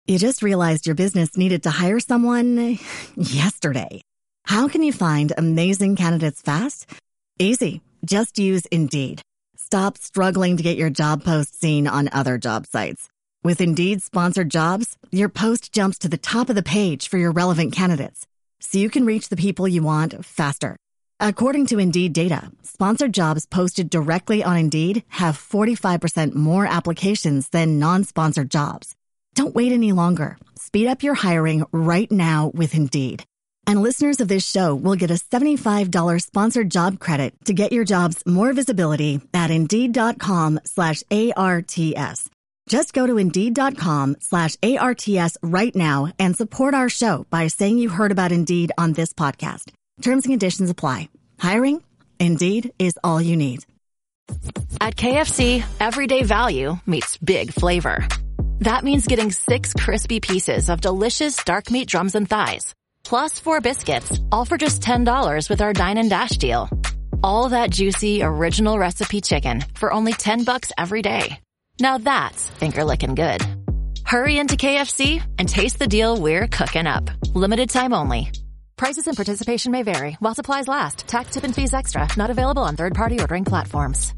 You just realized your business needed to hire someone yesterday. How can you find amazing candidates fast? Easy. Just use Indeed. Stop struggling to get your job post seen on other job sites. With Indeed sponsored jobs, your post jumps to the top of the page for your relevant candidates, so you can reach the people you want faster. According to Indeed data, sponsored jobs posted directly on Indeed have 45% more applications than non-sponsored jobs. Don't wait any longer. Speed up your hiring right now with Indeed. And listeners of this show will get a $75 sponsored job credit to get your jobs more visibility at Indeed.com/ARTS. Just go to Indeed.com/ARTS right now and support our show by saying you heard about Indeed on this podcast. Terms and conditions apply. Hiring? Indeed is all you need. At KFC, everyday value meets big flavor. That means getting 6 crispy pieces of delicious dark meat drums and thighs, plus 4 biscuits, all for just $10 with our Dine and Dash deal. All that juicy, original recipe chicken for only $10 every day. Now that's finger-licking good. Hurry into KFC and taste the deal we're cooking up. Limited time only. Prices and participation may vary while supplies last. Tax, tip, and fees extra. Not available on third-party ordering platforms.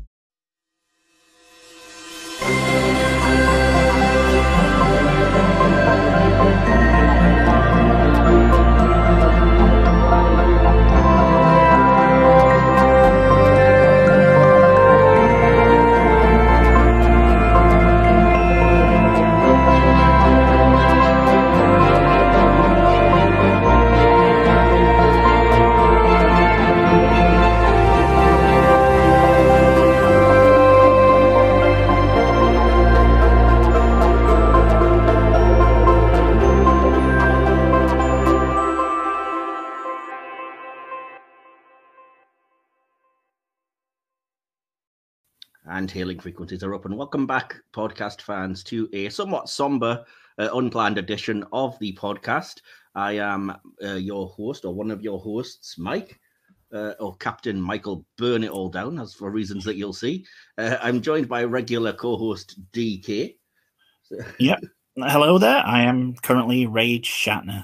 And hailing frequencies are up, and welcome back, podcast fans, to a somewhat somber, unplanned edition of the podcast. I am your host, or one of your hosts, Mike, or Captain Michael Burn It All Down, as for reasons that you'll see. I'm joined by regular co-host DK. Yep. Hello there. I am currently Rage Shatner.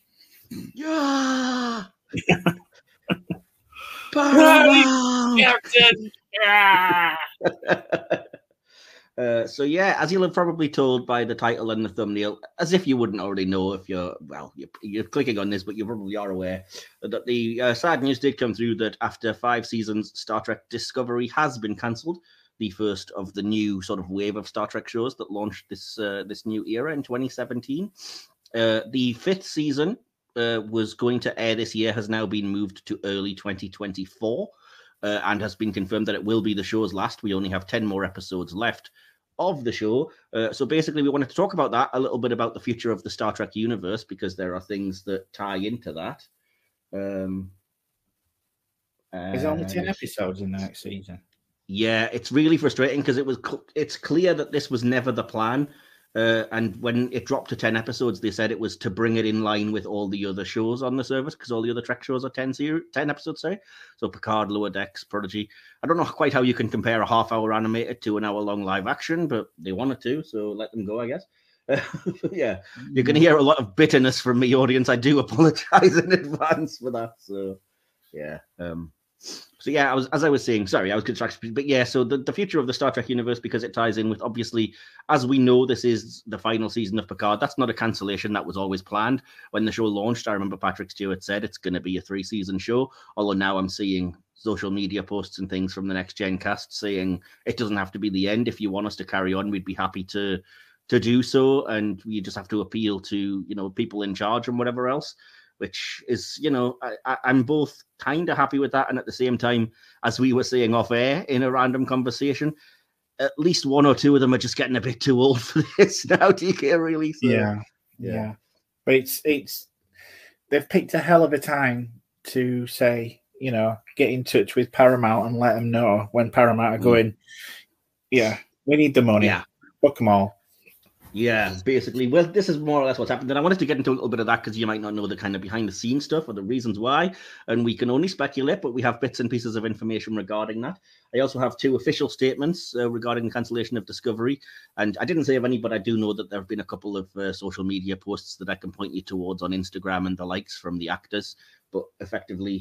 Yeah. Captain. Yeah. So yeah, as you'll have probably told by the title and the thumbnail, as if you wouldn't already know if you're clicking on this, but you probably are aware that the sad news did come through that after 5 seasons, Star Trek Discovery has been cancelled, the first of the new sort of wave of Star Trek shows that launched this new era in 2017. The 5th season was going to air this year, has now been moved to early 2024. And has been confirmed that it will be the show's last. We only have 10 more episodes left of the show. So basically, we wanted to talk about that, a little bit about the future of the Star Trek universe, because there are things that tie into that. There's only 10 episodes in the next season. Yeah, it's really frustrating because it's clear that this was never the plan. And when it dropped to 10 episodes, they said it was to bring it in line with all the other shows on the service, because all the other Trek shows are 10 episodes, sorry. So Picard, Lower Decks, Prodigy. I don't know quite how you can compare a half-hour animated to an hour-long live action, but they wanted to, so let them go, I guess. Yeah, you're going to hear a lot of bitterness from me, audience. I do apologize in advance for that. So, yeah. So yeah, as I was saying, sorry, I was distracted, but yeah, so the future of the Star Trek universe, because it ties in with, obviously, as we know, this is the final season of Picard. That's not a cancellation. That was always planned. When the show launched, I remember Patrick Stewart said it's going to be a 3-season show, although now I'm seeing social media posts and things from the Next Gen cast saying it doesn't have to be the end. If you want us to carry on, we'd be happy to do so, and we just have to appeal to, people in charge and whatever else. Which is, I'm both kind of happy with that. And at the same time, as we were saying off air in a random conversation, at least 1 or 2 of them are just getting a bit too old for this now, DK, really. So, yeah. But it's they've picked a hell of a time to say, get in touch with Paramount and let them know when Paramount are going, we need the money. Yeah. Fuck them all. Yeah, basically. Well, this is more or less what's happened. And I wanted to get into a little bit of that because you might not know the kind of behind the scenes stuff or the reasons why. And we can only speculate, but we have bits and pieces of information regarding that. I also have 2 official statements regarding the cancellation of Discovery. And I didn't say of any, but I do know that there have been a couple of social media posts that I can point you towards on Instagram and the likes from the actors. But effectively,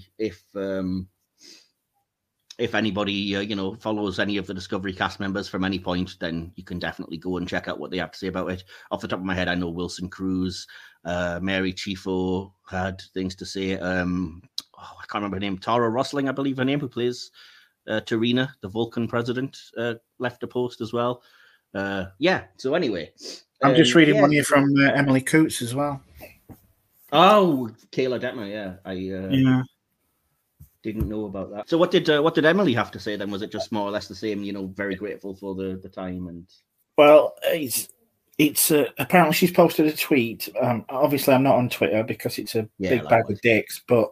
if anybody follows any of the Discovery cast members from any point, then you can definitely go and check out what they have to say about it. Off the top of my head, I know Wilson Cruz, Mary Chieffo had things to say. I can't remember her name. Tara Rosling, I believe her name, who plays Tarina, the Vulcan president, left a post as well. So anyway. I'm just reading one here from Emily Coates as well. Oh, Kayla Detmer, yeah. Didn't know about that. So what did Emily have to say then? Was it just more or less the same, very grateful for the time? And well, it's apparently she's posted a tweet. Obviously I'm not on Twitter because it's a big bag of dicks, but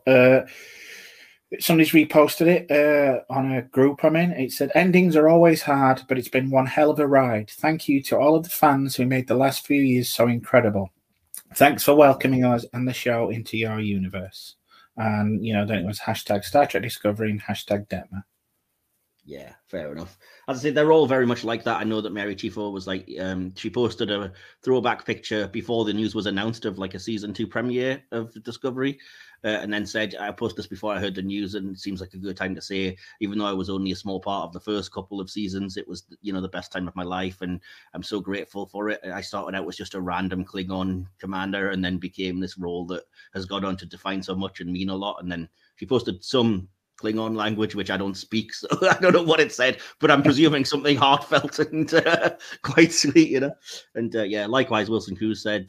somebody's reposted it on a group I'm in. It said, "Endings are always hard, but it's been one hell of a ride. Thank you to all of the fans who made the last few years so incredible. Thanks for welcoming us and the show into your universe." And, then it was hashtag Star Trek Discovery and hashtag Detmer. Yeah, fair enough. As I say, they're all very much like that. I know that Mary Chieffo was like, she posted a throwback picture before the news was announced of like a season 2 premiere of Discovery, and then said, I posted this before I heard the news, and it seems like a good time to say, even though I was only a small part of the first couple of seasons, it was, the best time of my life, and I'm so grateful for it. I started out as just a random Klingon commander, and then became this role that has gone on to define so much and mean a lot. And then she posted some Klingon language, which I don't speak, so I don't know what it said, but I'm presuming something heartfelt and quite sweet, And likewise, Wilson Cruz said,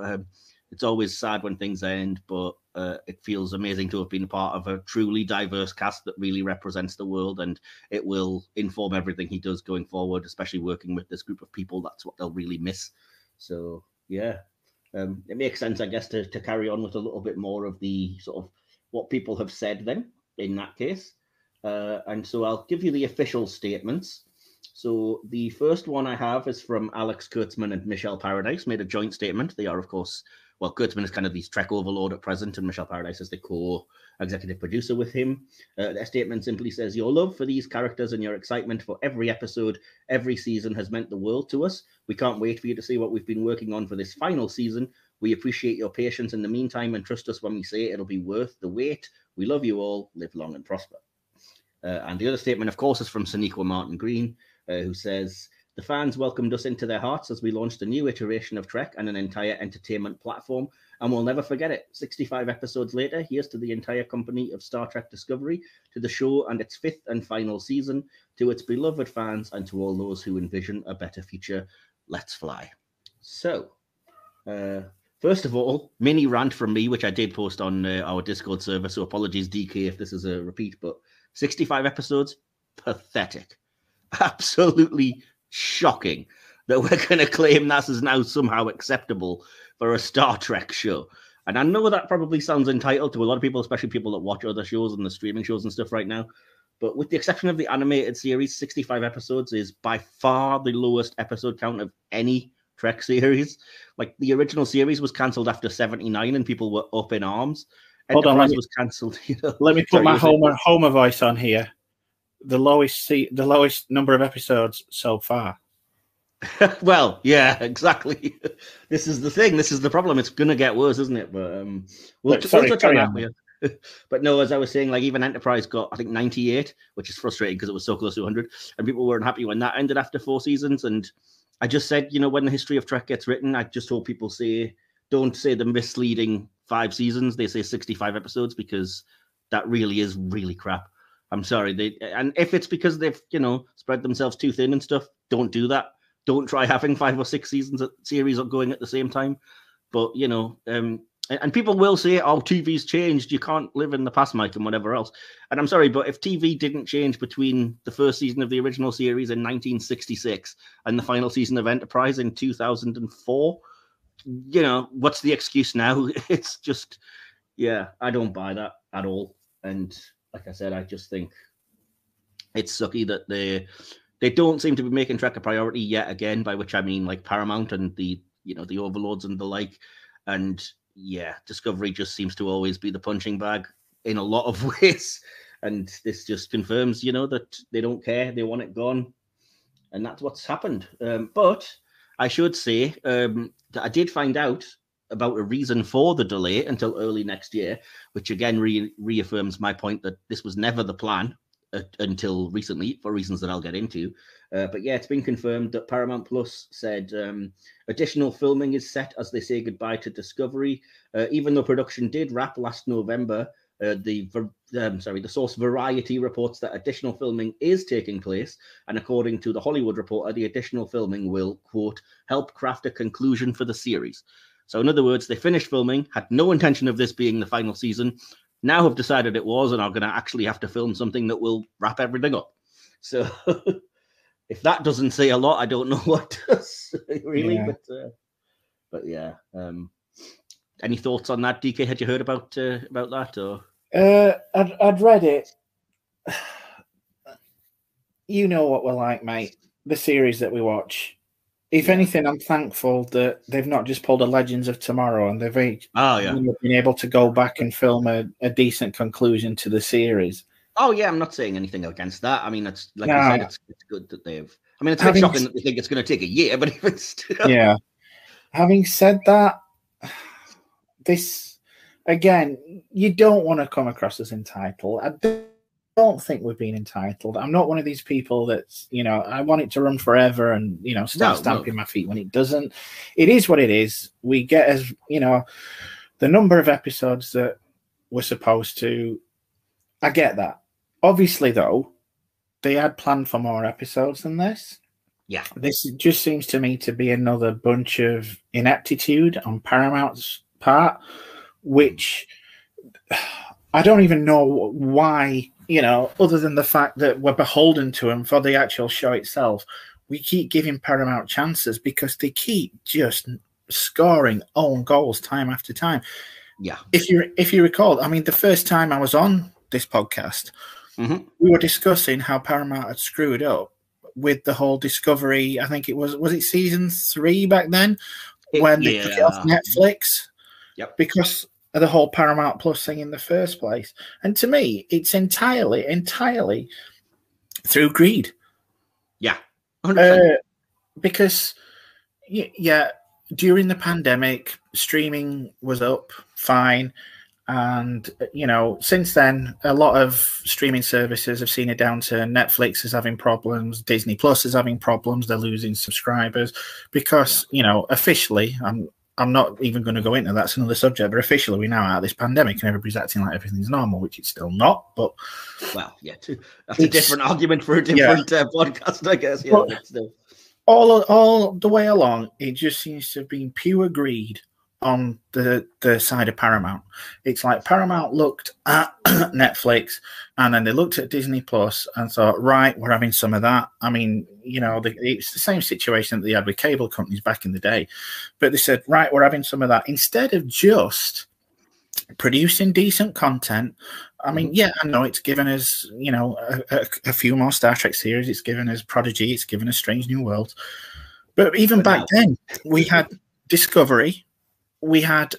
it's always sad when things end, but it feels amazing to have been a part of a truly diverse cast that really represents the world, and it will inform everything he does going forward, especially working with this group of people. That's what they'll really miss. So, yeah, it makes sense, I guess, to carry on with a little bit more of the sort of what people have said then, in that case. And so I'll give you the official statements. So the first one I have is from Alex Kurtzman and Michelle Paradise, made a joint statement. They are, of course, Kurtzman is kind of the Trek overlord at present, and Michelle Paradise is the co-executive producer with him. Their statement simply says, "Your love for these characters and your excitement for every episode, every season has meant the world to us. We can't wait for you to see what we've been working on for this final season. We appreciate your patience in the meantime and trust us when we say it'll be worth the wait. We love you all. Live long and prosper." And the other statement, of course, is from Sonequa Martin Green, who says, "The fans welcomed us into their hearts as we launched a new iteration of Trek and an entire entertainment platform, and we'll never forget it. 65 episodes later, here's to the entire company of Star Trek Discovery, to the show and its 5th and final season, to its beloved fans, and to all those who envision a better future. Let's fly." So, first of all, mini rant from me, which I did post on our Discord server, so apologies, DK, if this is a repeat, but 65 episodes, pathetic. Absolutely shocking that we're going to claim that is now somehow acceptable for a Star Trek show. And I know that probably sounds entitled to a lot of people, especially people that watch other shows and the streaming shows and stuff right now. But with the exception of the animated series, 65 episodes is by far the lowest episode count of any Trek series. Like, the original series was cancelled after 79 and people were up in arms. Hold Enterprise on, was cancelled. Let me put my Homer voice on here. The lowest number of episodes so far. Well, yeah, exactly. This is the thing. This is the problem. It's going to get worse, isn't it? But we'll touch on that. But no, as I was saying, like, even Enterprise got, I think, 98, which is frustrating because it was so close to 100, and people weren't happy when that ended after 4 seasons. And I just said, when the history of Trek gets written, I just hope people don't say the misleading 5 seasons. They say 65 episodes, because that really is really crap. I'm sorry. And if it's because they've, spread themselves too thin and stuff, don't do that. Don't try having 5 or 6 series going at the same time. But, and people will say, oh, TV's changed. You can't live in the past, Mike, and whatever else. And I'm sorry, but if TV didn't change between the first season of the original series in 1966 and the final season of Enterprise in 2004, what's the excuse now? It's just, I don't buy that at all. And like I said, I just think it's sucky that They don't seem to be making Trek a priority yet again, by which I mean like Paramount and the overlords and the like. And yeah, Discovery just seems to always be the punching bag in a lot of ways. And this just confirms, that they don't care. They want it gone. And that's what's happened. But I should say that I did find out about a reason for the delay until early next year, which again reaffirms my point that this was never the plan until recently, for reasons that I'll get into. But yeah, it's been confirmed that Paramount Plus said additional filming is set as they say goodbye to Discovery. Even though production did wrap last November, the source Variety reports that additional filming is taking place, and according to the Hollywood Reporter, the additional filming will, quote, help craft a conclusion for the series. So in other words, they finished filming, had no intention of this being the final season, now have decided it was, and are going to actually have to film something that will wrap everything up. So if that doesn't say a lot, I don't know what does, really. Yeah. But yeah. Any thoughts on that, DK? Had you heard about that? Or I'd read it. You know what we're like, mate. The series that we watch. If anything, I'm thankful that they've not just pulled a Legends of Tomorrow and they've been able to go back and film a decent conclusion to the series. Oh, yeah, I'm not saying anything against that. I mean, it's like you said, it's good that they've... I mean, it's a bit shocking that they think it's going to take a year, but even still... Yeah. Having said that, this, again, you don't want to come across as entitled. I don't think we've been entitled. I'm not one of these people that's, I want it to run forever and, start stamping my feet when it doesn't. It is what it is. We get, as the number of episodes that we're supposed to. I get that. Obviously, though, they had planned for more episodes than this. Yeah. This just seems to me to be another bunch of ineptitude on Paramount's part, which I don't even know why, other than the fact that we're beholden to them for the actual show itself. We keep giving Paramount chances because they keep just scoring own goals time after time. Yeah. If you recall, I mean, the first time I was on this podcast, we were discussing how Paramount had screwed up with the whole Discovery. I think it was it season 3 back then when they took it off Netflix? Yep. Because of the whole Paramount Plus thing in the first place. And to me, it's entirely through greed. Yeah. 100%. Because, during the pandemic, streaming was up fine. And, since then, a lot of streaming services have seen a downturn. Netflix is having problems. Disney Plus is having problems. They're losing subscribers because, officially, I'm not even going to go into that's another subject, but officially we're now out of this pandemic and everybody's acting like everything's normal, which it's still not. But that's a different argument for a different podcast, I guess. Yeah, but still. All the way along, it just seems to have been pure greed on the side of Paramount. It's like Paramount looked at Netflix and then they looked at Disney Plus and thought, right, we're having some of that. I mean, it's the same situation that they had with cable companies back in the day. But they said, right, we're having some of that. Instead of just producing decent content, I mean, I know it's given us, a few more Star Trek series. It's given us Prodigy. It's given us Strange New Worlds. But even back then, we had Discovery. We had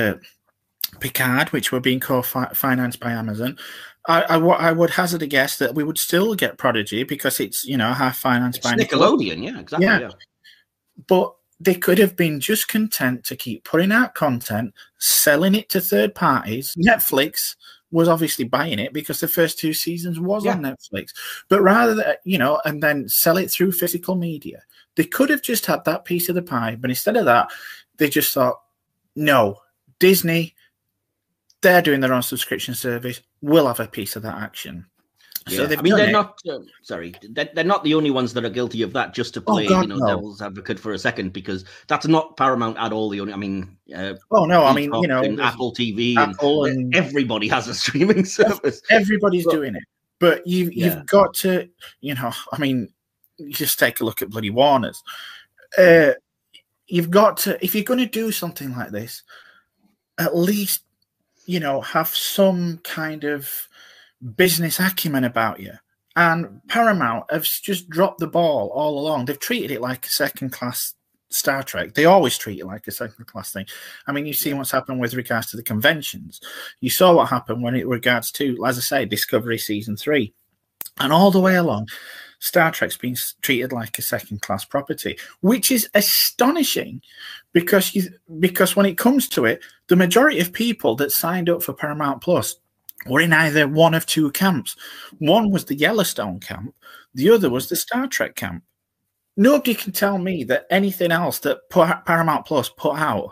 Picard, which were being co-financed by Amazon. I would hazard a guess that we would still get Prodigy because it's, half financed by Nickelodeon. Yeah, exactly. Yeah. But they could have been just content to keep putting out content, selling it to third parties. Netflix was obviously buying it because the first 2 seasons was on Netflix. But rather than, and then sell it through physical media, they could have just had that piece of the pie. But instead of that, they just thought, no, Disney, they're doing their own subscription service. We'll have a piece of that action. Yeah. So they're not. They're not the only ones that are guilty of that. Just to play, devil's advocate for a second, because that's not Paramount at all. The only, Apple TV, and everybody has a streaming service. Everybody's doing it, but you've got to, just take a look at bloody Warner's. You've got to, if you're going to do something like this, at least, have some kind of business acumen about you. And Paramount have just dropped the ball all along. They've treated it like a second-class Star Trek. They always treat it like a second-class thing. I mean, you've seen what's happened with regards to the conventions. You saw what happened when it regards to, as I say, Discovery Season 3. And all the way along, Star Trek's been treated like a second-class property, which is astonishing because when it comes to it, the majority of people that signed up for Paramount Plus were in either one of two camps. One was the Yellowstone camp, the other was the Star Trek camp. Nobody can tell me that anything else that Paramount Plus put out.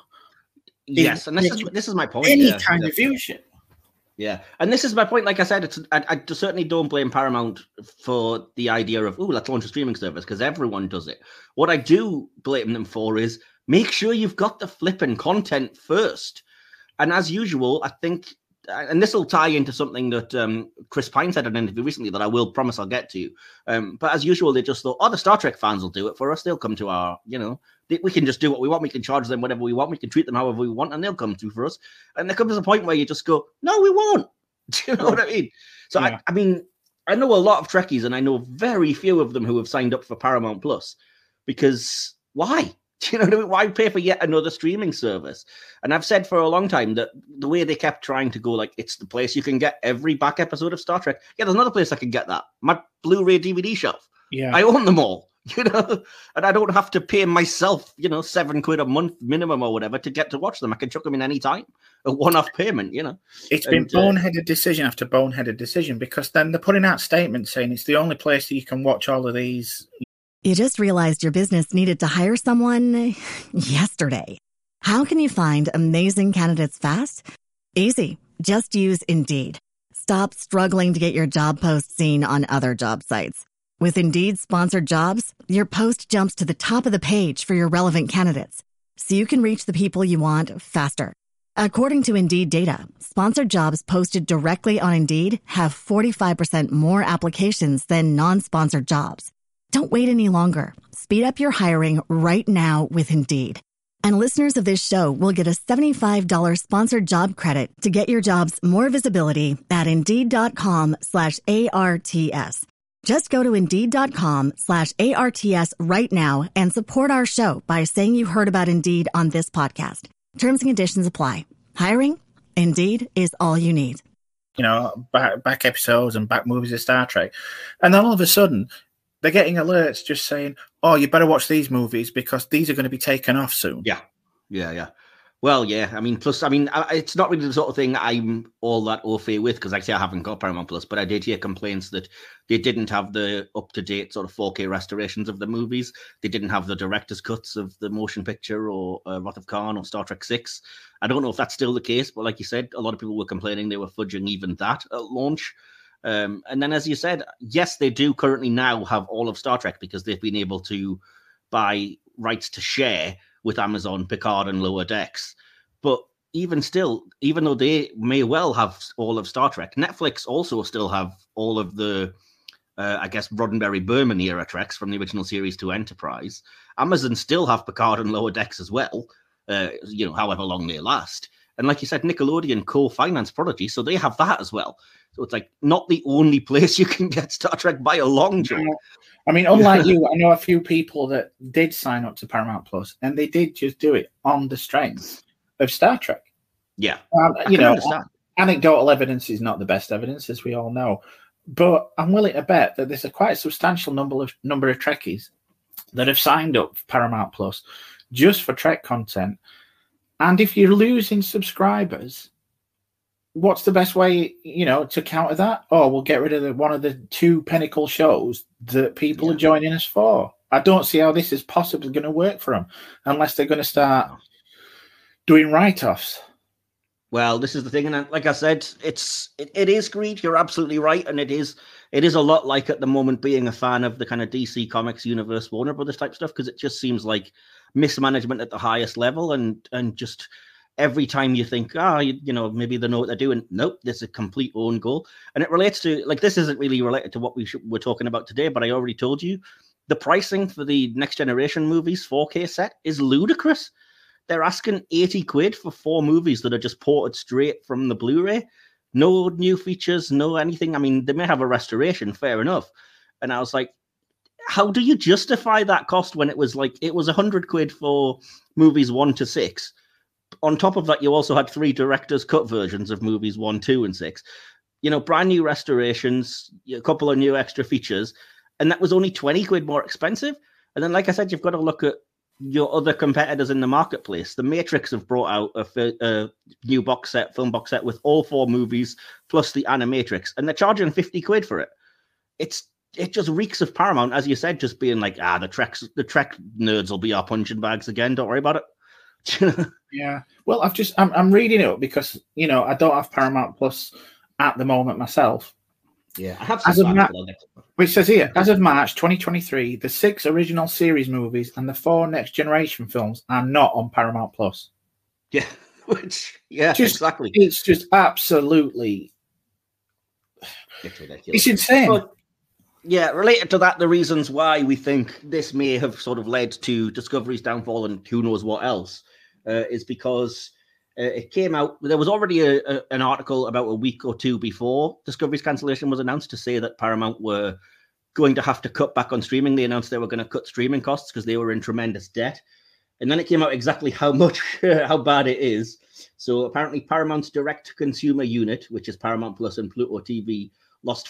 Yes, and this is my point. Any kind of viewership. Yeah, and this is my point. Like I said, I certainly don't blame Paramount for the idea of, let's launch a streaming service, because everyone does it. What I do blame them for is make sure you've got the flipping content first. And as usual, I think, and this will tie into something that Chris Pine said in an interview recently that I will promise I'll get to. But as usual, they just thought, the Star Trek fans will do it for us. They'll come to our, we can just do what we want. We can charge them whatever we want. We can treat them however we want, and they'll come through for us. And there comes a point where you just go, no, we won't. Do you know what I mean? So, yeah. I mean, I know a lot of Trekkies, and I know very few of them who have signed up for Paramount Plus, because why? Do you know what I mean? Why pay for yet another streaming service? And I've said for a long time that the way they kept trying to go, like, it's the place you can get every back episode of Star Trek. Yeah, there's another place I can get that. My Blu-ray DVD shelf. Yeah. I own them all, and I don't have to pay myself, £7 a month minimum or whatever to get to watch them. I can chuck them in any time. A one-off payment, It's been boneheaded decision after boneheaded decision, because then they're putting out statements saying it's the only place that you can watch all of these. You just realized your business needed to hire someone yesterday. How can you find amazing candidates fast? Easy. Just use Indeed. Stop struggling to get your job post seen on other job sites. With Indeed sponsored jobs, your post jumps to the top of the page for your relevant candidates, so you can reach the people you want faster. According to Indeed data, sponsored jobs posted directly on Indeed have 45% more applications than non-sponsored jobs. Don't wait any longer. Speed up your hiring right now with Indeed. And listeners of this show will get a $75 sponsored job credit to get your jobs more visibility at Indeed.com/ARTS. Just go to Indeed.com/ARTS right now and support our show by saying you heard about Indeed on this podcast. Terms and conditions apply. Hiring? Indeed is all you need. Back episodes and back movies of Star Trek. And then all of a sudden, they're getting alerts just saying, you better watch these movies because these are going to be taken off soon. Yeah. Well, yeah. I mean, it's not really the sort of thing I'm all that au fait with, because actually I haven't got Paramount Plus, but I did hear complaints that they didn't have the up-to-date sort of 4K restorations of the movies. They didn't have the director's cuts of the motion picture or Wrath of Khan or Star Trek 6. I don't know if that's still the case, but like you said, a lot of people were complaining they were fudging even that at launch. And then, as you said, yes, they do currently now have all of Star Trek because they've been able to buy rights to share with Amazon, Picard, and Lower Decks. But even still, even though they may well have all of Star Trek, Netflix also still have all of the, Roddenberry Berman era Treks from the original series to Enterprise. Amazon still have Picard and Lower Decks as well, however long they last. And like you said, Nickelodeon co-finance Prodigy, so they have that as well. So it's like not the only place you can get Star Trek by a long shot. I mean, unlike you, I know a few people that did sign up to Paramount Plus, and they did just do it on the strength of Star Trek. Yeah. Anecdotal evidence is not the best evidence, as we all know. But I'm willing to bet that there's a quite substantial number of Trekkies that have signed up for Paramount Plus just for Trek content. And if you're losing subscribers, what's the best way, to counter that? We'll get rid of one of the two pinnacle shows that people are joining us for. I don't see how this is possibly going to work for them unless they're going to start doing write-offs. Well, this is the thing, and like I said, it is greed. You're absolutely right, and it is a lot like at the moment being a fan of the kind of DC Comics universe, Warner Brothers type stuff, because it just seems like mismanagement at the highest level, and just every time you think, maybe they know what they're doing. Nope, there's a complete own goal. And it relates to, like, this isn't really related to what we're talking about today, but I already told you, the pricing for the Next Generation movies 4K set is ludicrous. They're asking 80 quid for 4 movies that are just ported straight from the Blu-ray. No new features, no anything. I mean, they may have a restoration, fair enough. And I was like, how do you justify that cost when it was £100 for movies 1 to 6? On top of that, you also had 3 director's cut versions of movies 1, 2, and 6. Brand new restorations, a couple of new extra features, and that was only £20 more expensive. And then, like I said, you've got to look at your other competitors in the marketplace. The Matrix have brought out a new film box set with all 4 movies plus the Animatrix, and they're charging £50 for it. It just reeks of Paramount, as you said, just being like, the Trek nerds will be our punching bags again. Don't worry about it. Yeah. Well, I'm reading it because I don't have Paramount Plus at the moment myself. Yeah, I have. Which says here, as of March 2023, the 6 original series movies and the 4 next generation films are not on Paramount Plus. Yeah, exactly. It's just absolutely. It's ridiculous. It's insane. But, yeah, related to that, the reasons why we think this may have sort of led to Discovery's downfall and who knows what else is because it came out. There was already an article about a week or 2 before Discovery's cancellation was announced to say that Paramount were going to have to cut back on streaming. They announced they were going to cut streaming costs because they were in tremendous debt. And then it came out exactly how bad it is. So apparently Paramount's direct-to-consumer unit, which is Paramount Plus and Pluto TV, lost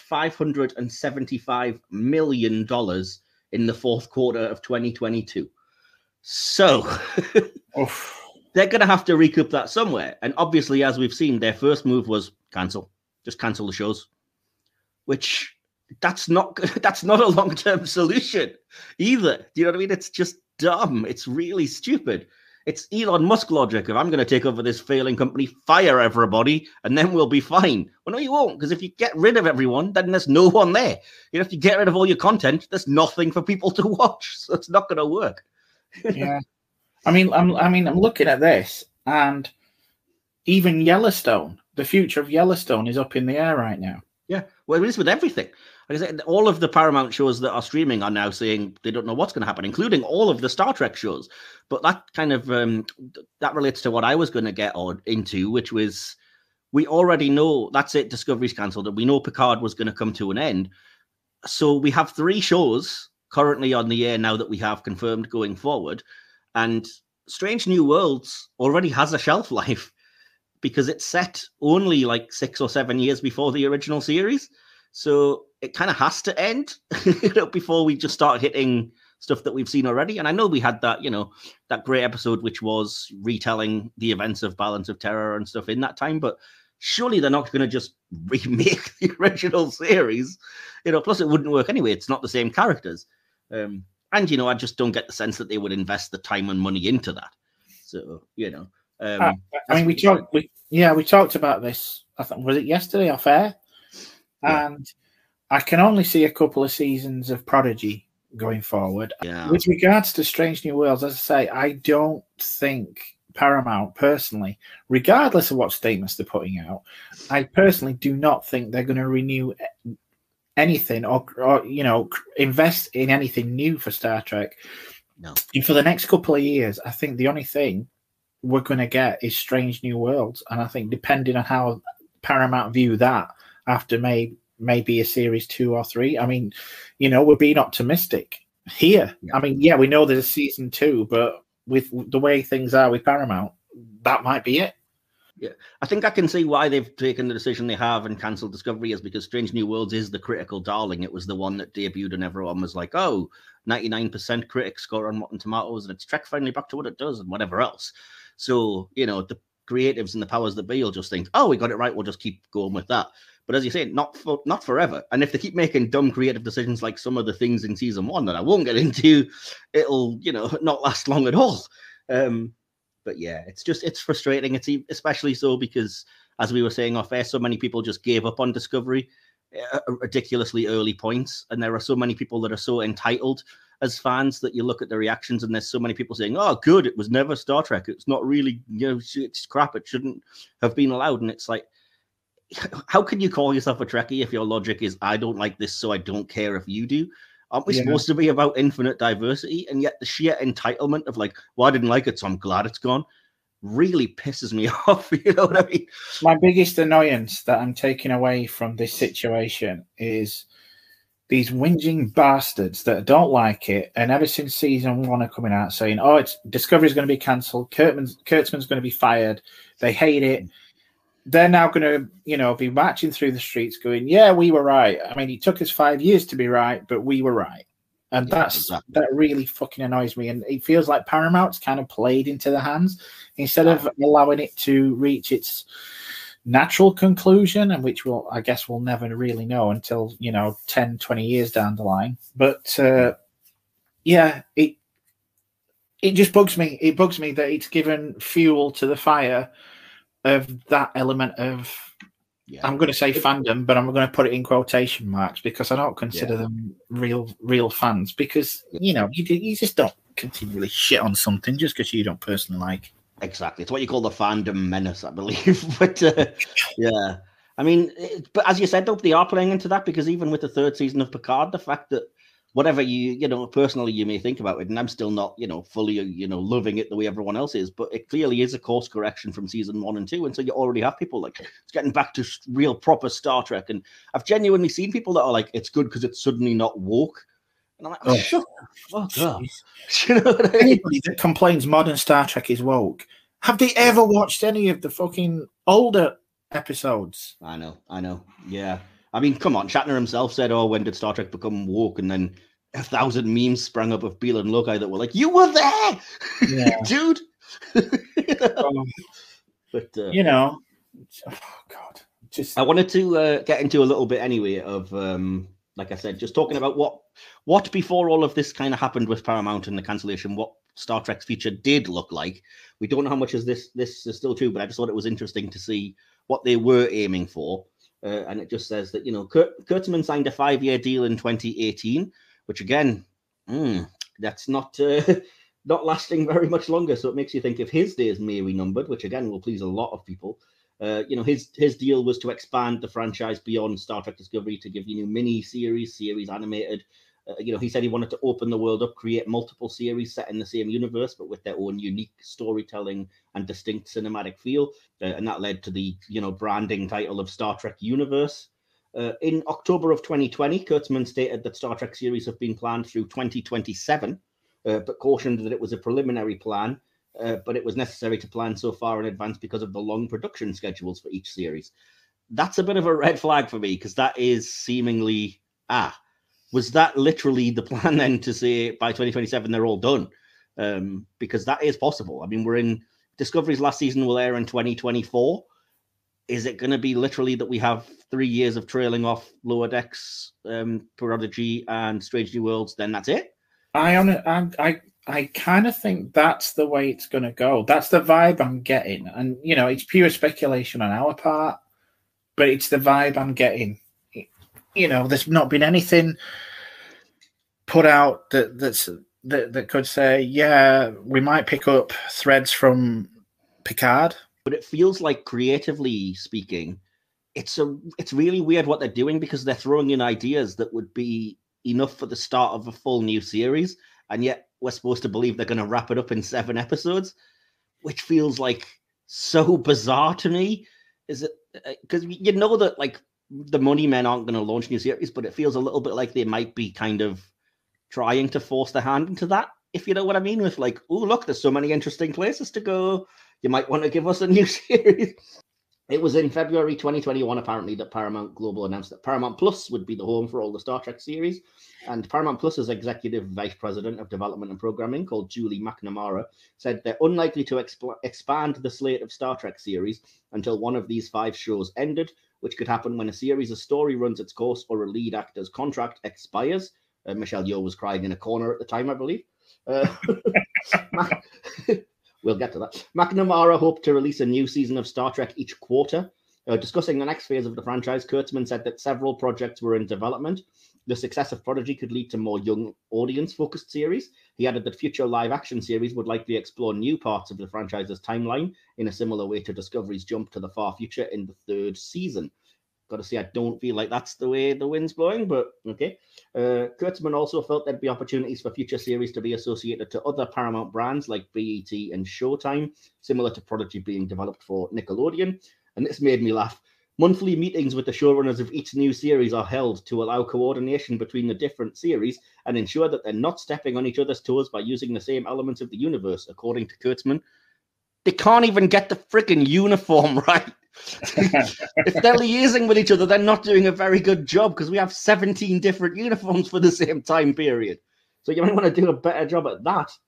$575 million in the fourth quarter of 2022. So they're going to have to recoup that somewhere. And obviously, as we've seen, their first move was just cancel the shows, which that's not a long-term solution either. Do you know what I mean? It's just dumb. It's really stupid. It's Elon Musk logic of I'm going to take over this failing company, fire everybody, and then we'll be fine. Well, no, you won't, because if you get rid of everyone, then there's no one there. If you get rid of all your content, there's nothing for people to watch. So it's not going to work. Yeah. I'm looking at this, and even Yellowstone, the future of Yellowstone is up in the air right now. Yeah, well, it is with everything. Like I said, all of the Paramount shows that are streaming are now saying they don't know what's going to happen, including all of the Star Trek shows. But that kind of that relates to what I was going to get into, which was we already know that's it. Discovery's cancelled, and we know Picard was going to come to an end. So we have 3 shows currently on the air now that we have confirmed going forward, and Strange New Worlds already has a shelf life because it's set only like 6 or 7 years before the original series. So it kind of has to end before we just start hitting stuff that we've seen already. And I know we had that, that great episode, which was retelling the events of Balance of Terror and stuff in that time. But surely they're not going to just remake the original series. Plus it wouldn't work anyway. It's not the same characters. And, I just don't get the sense that they would invest the time and money into that. So, we talked about this. I think, was it yesterday off air? Yeah. And I can only see a couple of seasons of Prodigy going forward. Yeah. With regards to Strange New Worlds, as I say, I don't think Paramount, personally, regardless of what statements they're putting out, I personally do not think they're going to renew anything or invest in anything new for Star Trek. No. And for the next couple of years, I think the only thing we're going to get is Strange New Worlds. And I think depending on how Paramount view that after maybe a series 2 or 3, we're being optimistic here. Yeah. We know there's a season 2, but with the way things are with Paramount, that might be it. Yeah, I think I can see why they've taken the decision they have and cancelled Discovery is because Strange New Worlds is the critical darling. It was the one that debuted and everyone was like, 99% critic score on Rotten Tomatoes and it's Trek finally back to what it does and whatever else. So, the creatives and the powers that be will just think, we got it right, we'll just keep going with that. But as you say, not forever. And if they keep making dumb creative decisions like some of the things in season 1 that I won't get into, it'll, not last long at all. But yeah, it's frustrating. It's especially so because, as we were saying off air, so many people just gave up on Discovery at ridiculously early points. And there are so many people that are so entitled as fans that you look at the reactions and there's so many people saying, good, it was never Star Trek. It's not really, it's crap. It shouldn't have been allowed. And it's like, how can you call yourself a Trekkie if your logic is, I don't like this, so I don't care if you do? Aren't we supposed to be about infinite diversity? And yet the sheer entitlement of like, I didn't like it, so I'm glad it's gone. really pisses me off. You know what I mean? My biggest annoyance that I'm taking away from this situation is these whinging bastards that don't like it, and ever since season 1 are coming out saying, "Oh, it's Discovery's going to be cancelled. Kurtzman's going to be fired. They hate it." They're now going to, be marching through the streets, going, "Yeah, we were right. I mean, it took us 5 years to be right, but we were right." And that really fucking annoys me. And it feels like Paramount's kind of played into the hands instead of allowing it to reach its natural conclusion, and which I guess we'll never really know until 10, 20 years down the line. But it just bugs me. It bugs me that it's given fuel to the fire of that element of I'm going to say fandom, but I'm going to put it in quotation marks because I don't consider them real fans, because you just don't continually shit on something just because you don't personally like it. Exactly. It's what you call the fandom menace, I believe. But yeah, I mean, but as you said, though, they are playing into that, because even with the 3rd season of Picard, the fact that whatever personally you may think about it, and I'm still not, fully, loving it the way everyone else is, but it clearly is a course correction from season 1 and 2. And so you already have people like, it's getting back to real proper Star Trek. And I've genuinely seen people that are like, it's good because it's suddenly not woke. And I'm like, shut the fuck up. You know what I mean? Anybody that complains modern Star Trek is woke, have they ever watched any of the fucking older episodes? I know. Yeah. I mean, come on. Shatner himself said, "Oh, when did Star Trek become woke?" And then 1,000 memes sprang up of Beale and Lokai that were like, "You were there, dude." But oh God, I wanted to get into a little bit anyway of, like I said, just talking about what before all of this kind of happened with Paramount and the cancellation, what Star Trek's future did look like. We don't know how much of this is still true, but I just thought it was interesting to see what they were aiming for. And it just says that, Kurtzman signed a 5-year deal in 2018, which again, that's not lasting very much longer. So it makes you think if his days may be numbered, which again will please a lot of people. His deal was to expand the franchise beyond Star Trek Discovery, to give you new mini series animated. He said he wanted to open the world up, create multiple series set in the same universe, but with their own unique storytelling and distinct cinematic feel. And that led to the, branding title of Star Trek Universe. In October of 2020, Kurtzman stated that Star Trek series have been planned through 2027, but cautioned that it was a preliminary plan, but it was necessary to plan so far in advance because of the long production schedules for each series. That's a bit of a red flag for me, because that is seemingly, was that literally the plan then, to say by 2027 they're all done? Because that is possible. I mean, we're in Discovery's last season will air in 2024. Is it going to be literally that we have 3 years of trailing off Lower Decks, Prodigy, and Strange New Worlds? Then that's it. I kind of think that's the way it's going to go. That's the vibe I'm getting, and it's pure speculation on our part, but it's the vibe I'm getting. There's not been anything put out that could say, yeah, we might pick up threads from Picard. But it feels like, creatively speaking, it's really weird what they're doing, because they're throwing in ideas that would be enough for the start of a full new series, and yet we're supposed to believe they're going to wrap it up in 7 episodes, which feels like so bizarre to me. Is it because that like the money men aren't going to launch new series, but it feels a little bit like they might be kind of trying to force their hand into that, if you know what I mean, with like, oh, look, there's so many interesting places to go. You might want to give us a new series. It was in February 2021, apparently, that Paramount Global announced that Paramount Plus would be the home for all the Star Trek series. And Paramount Plus's executive vice president of development and programming, called Julie McNamara, said they're unlikely to expand the slate of Star Trek series until one of these 5 shows ended, which could happen when a series of story runs its course or a lead actor's contract expires. Michelle Yeoh was crying in a corner at the time, I believe. We'll get to that. McNamara hoped to release a new season of Star Trek each quarter. Discussing the next phase of the franchise, Kurtzman said that several projects were in development. The success of Prodigy could lead to more young audience-focused series. He added that future live-action series would likely explore new parts of the franchise's timeline in a similar way to Discovery's jump to the far future in the 3rd season. got to say, I don't feel like that's the way the wind's blowing, but okay. Kurtzman also felt there'd be opportunities for future series to be associated to other Paramount brands like BET and Showtime, similar to Prodigy being developed for Nickelodeon. And this made me laugh. Monthly meetings with the showrunners of each new series are held to allow coordination between the different series and ensure that they're not stepping on each other's toes by using the same elements of the universe, according to Kurtzman. They can't even get the friggin' uniform right. If they're liaising with each other, they're not doing a very good job because we have 17 different uniforms for the same time period. So you might want to do a better job at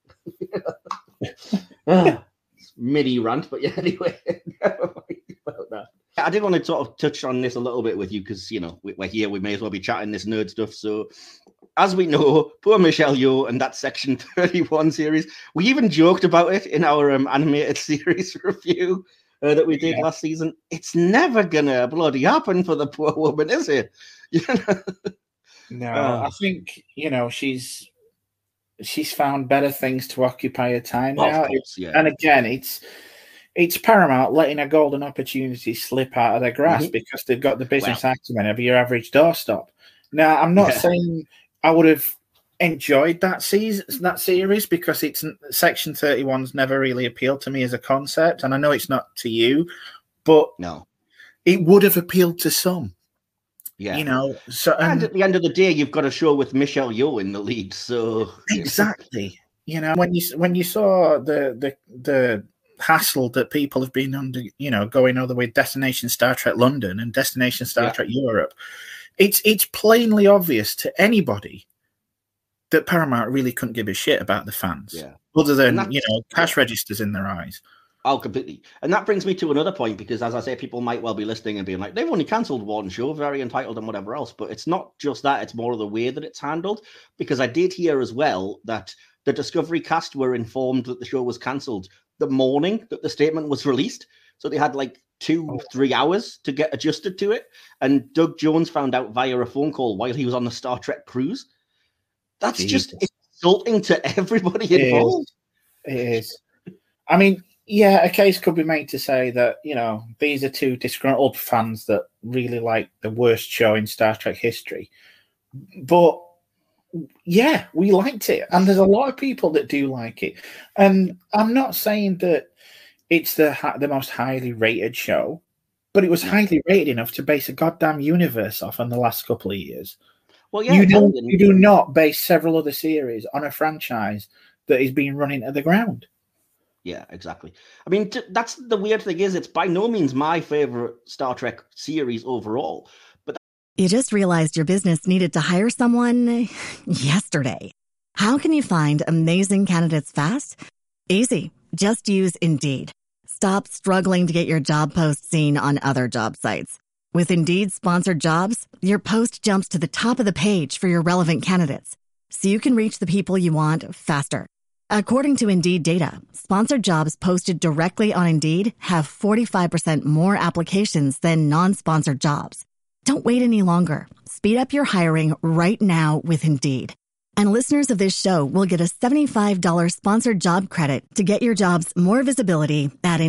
that. Mini rant, but yeah, anyway, never mind about that. I did want to sort of touch on this a little bit with you because, you know, we're here, we may as well be chatting this nerd stuff. So, as we know, poor Michelle Yeoh and that Section 31 series, we even joked about it in our animated series review that we did last season. It's never gonna bloody happen for the poor woman, is it? No, I think, you know, she's found better things to occupy her time now. Course, yeah. And again, it's Paramount letting a golden opportunity slip out of their grasp because they've got the business acumen of your average doorstop. Now, I'm not saying I would have enjoyed that series because it's Section 31's never really appealed to me as a concept, and I know it's not to you, but no, it would have appealed to some. Yeah, you know. So, and at the end of the day, you've got a show with Michelle Yeoh in the lead, so exactly. You know, when you saw the hassle that people have been under, you know, going all the way Destination Star Trek London and Destination Star Trek Europe, it's plainly obvious to anybody that Paramount really couldn't give a shit about the fans, other than, you know, cash registers in their eyes. Oh, completely. And that brings me to another point, because as I say, people might well be listening and being like, they've only cancelled one show, very entitled and whatever else. But it's not just that, it's more of the way that it's handled. Because I did hear as well that the Discovery cast were informed that the show was cancelled the morning that the statement was released. So they had like 2-3 hours to get adjusted to it. And Doug Jones found out via a phone call while he was on the Star Trek cruise. That's just insulting to everybody involved. It is. I mean, yeah, a case could be made to say that, you know, these are two disgruntled fans that really like the worst show in Star Trek history. But, yeah, we liked it. And there's a lot of people that do like it. And I'm not saying that it's the most highly rated show, but it was highly rated enough to base a goddamn universe off in the last couple of years. Well, yeah, you do not base several other series on a franchise that is being run into the ground. Yeah, exactly. I mean, that's the weird thing is, it's by no means my favorite Star Trek series overall. But you just realized your business needed to hire someone yesterday. How can you find amazing candidates fast? Easy. Just use Indeed. Stop struggling to get your job post seen on other job sites. With Indeed sponsored jobs, your post jumps to the top of the page for your relevant candidates, so you can reach the people you want faster. According to Indeed data, sponsored jobs posted directly on Indeed have 45% more applications than non-sponsored jobs. Don't wait any longer. Speed up your hiring right now with Indeed. And listeners of this show will get a $75 sponsored job credit to get your jobs more visibility at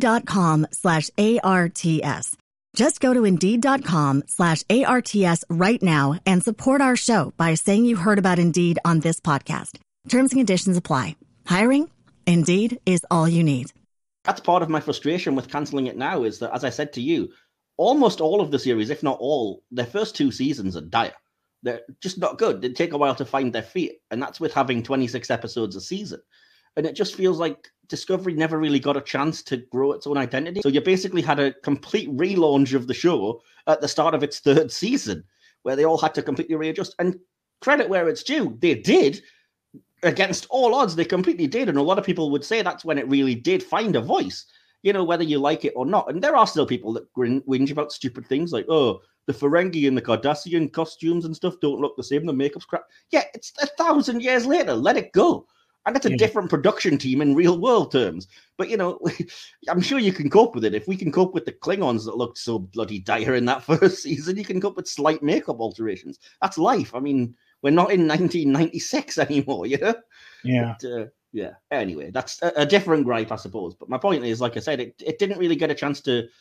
Indeed.com/ARTS. Just go to Indeed.com/ARTS right now and support our show by saying you heard about Indeed on this podcast. Terms and conditions apply. Hiring? Indeed is all you need. That's part of my frustration with cancelling it now, is that, as I said to you, almost all of the series, if not all, their first 2 seasons are dire. They're just not good. They take a while to find their feet. And that's with having 26 episodes a season. And it just feels like Discovery never really got a chance to grow its own identity. So you basically had a complete relaunch of the show at the start of its 3rd season, where they all had to completely readjust. And credit where it's due, they did. Against all odds, they completely did. And a lot of people would say that's when it really did find a voice, you know, whether you like it or not. And there are still people that whinge about stupid things like, oh, the Ferengi and the Cardassian costumes and stuff don't look the same. The makeup's crap. Yeah, it's 1,000 years later. Let it go. And that's a different production team in real world terms. But, you know, I'm sure you can cope with it. If we can cope with the Klingons that looked so bloody dire in that first season, you can cope with slight makeup alterations. That's life. I mean, we're not in 1996 anymore, you know? Yeah. But, yeah. Anyway, that's a different gripe, I suppose. But my point is, like I said, it didn't really get a chance to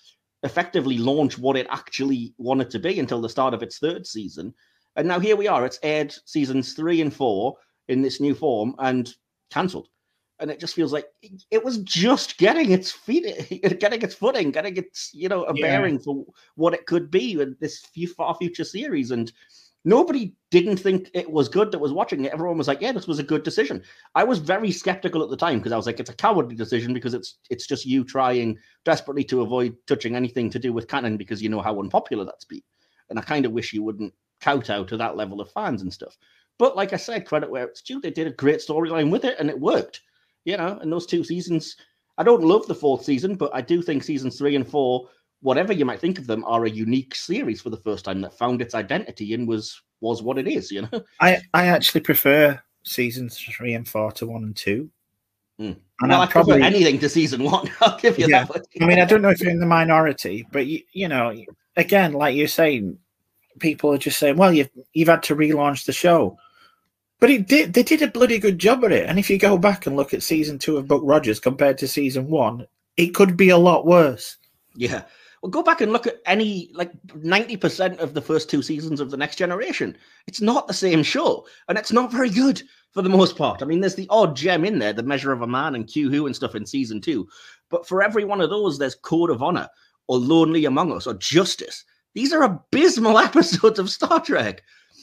effectively launch what it actually wanted to be until the start of its third season. And now here we are. It's aired seasons 3 and 4 in this new form and cancelled. And it just feels like it was just getting its feet, getting its footing, getting its, a bearing for what it could be with this far future series. And nobody didn't think it was good that was watching it. Everyone was like, yeah, this was a good decision. I was very skeptical at the time because I was like, it's a cowardly decision because it's just you trying desperately to avoid touching anything to do with canon because you know how unpopular that's been. And I kind of wish you wouldn't kowtow to that level of fans and stuff. But like I said, credit where it's due. They did a great storyline with it and it worked. And those 2 seasons, I don't love the 4th season, but I do think seasons 3 and 4, whatever you might think of them, are a unique series for the first time that found its identity and was what it is, I actually prefer seasons 3 and 4 to 1 and 2. And I prefer anything to season 1. I'll give you that. I mean, I don't know if you're in the minority, but again, like you're saying, people are just saying, well, you've had to relaunch the show. But they did a bloody good job at it. And if you go back and look at season 2 of Buck Rogers compared to season 1, it could be a lot worse. Yeah. Well, go back and look at 90% of the first 2 seasons of The Next Generation. It's not the same show. And it's not very good for the most part. I mean, there's the odd gem in there, The Measure of a Man and Q-Who and stuff in season 2. But for every one of those, there's Code of Honor or Lonely Among Us or Justice. These are abysmal episodes of Star Trek.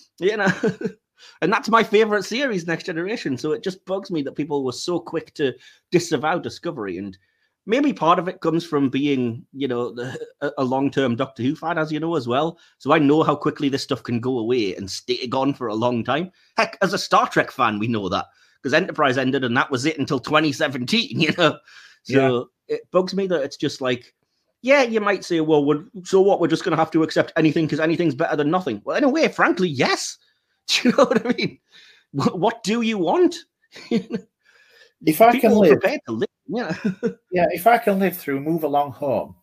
And that's my favorite series, Next Generation. So it just bugs me that people were so quick to disavow Discovery. And maybe part of it comes from being, a long-term Doctor Who fan, as you know, as well. So I know how quickly this stuff can go away and stay gone for a long time. Heck, as a Star Trek fan, we know that because Enterprise ended and that was it until 2017, So it bugs me that it's just like, yeah, you might say, well, so what? We're just going to have to accept anything because anything's better than nothing. Well, in a way, frankly, yes. Do you know what I mean? What do you want? If I can live, to live, if I can live through Move Along Home,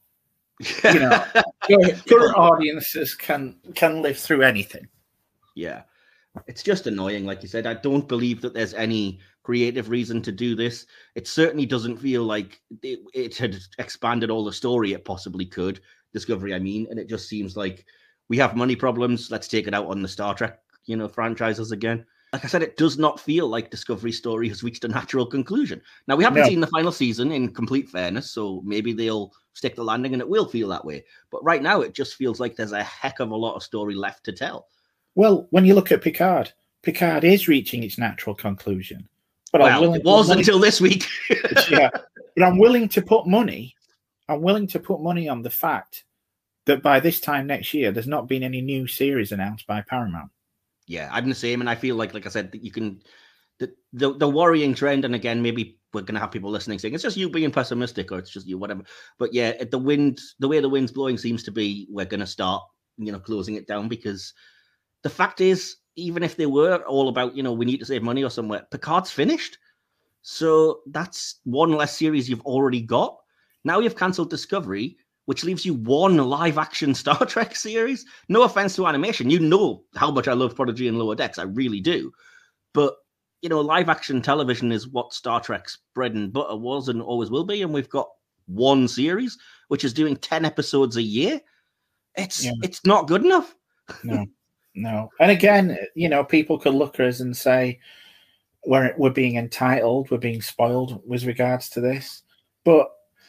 current audiences can live through anything. Yeah, it's just annoying. Like you said, I don't believe that there's any creative reason to do this. It certainly doesn't feel like it had expanded all the story it possibly could. Discovery, I mean, and it just seems like we have money problems. Let's take it out on the Star Trek franchises again. Like I said, it does not feel like Discovery's story has reached a natural conclusion. Now, we haven't seen the final season, in complete fairness, so maybe they'll stick the landing and it will feel that way. But right now, it just feels like there's a heck of a lot of story left to tell. Well, when you look at Picard is reaching its natural conclusion. But it was until this week. But I'm willing to put money. I'm willing to put money on the fact that by this time next year, there's not been any new series announced by Paramount. Yeah, I'm the same, and I feel like I said, that you can the worrying trend, and again, maybe we're going to have people listening saying it's just you being pessimistic, or it's just you, whatever. But yeah, the way the wind's blowing seems to be we're going to start, closing it down because the fact is, even if they were all about, we need to save money or somewhere, Picard's finished, so that's one less series you've already got. Now you've cancelled Discovery, which leaves you one live-action Star Trek series. No offense to animation. You know how much I love Prodigy and Lower Decks. I really do. But, live-action television is what Star Trek's bread and butter was and always will be. And we've got one series, which is doing 10 episodes a year. It's not good enough. No. And again, people could look at us and say, we're being entitled, we're being spoiled with regards to this. But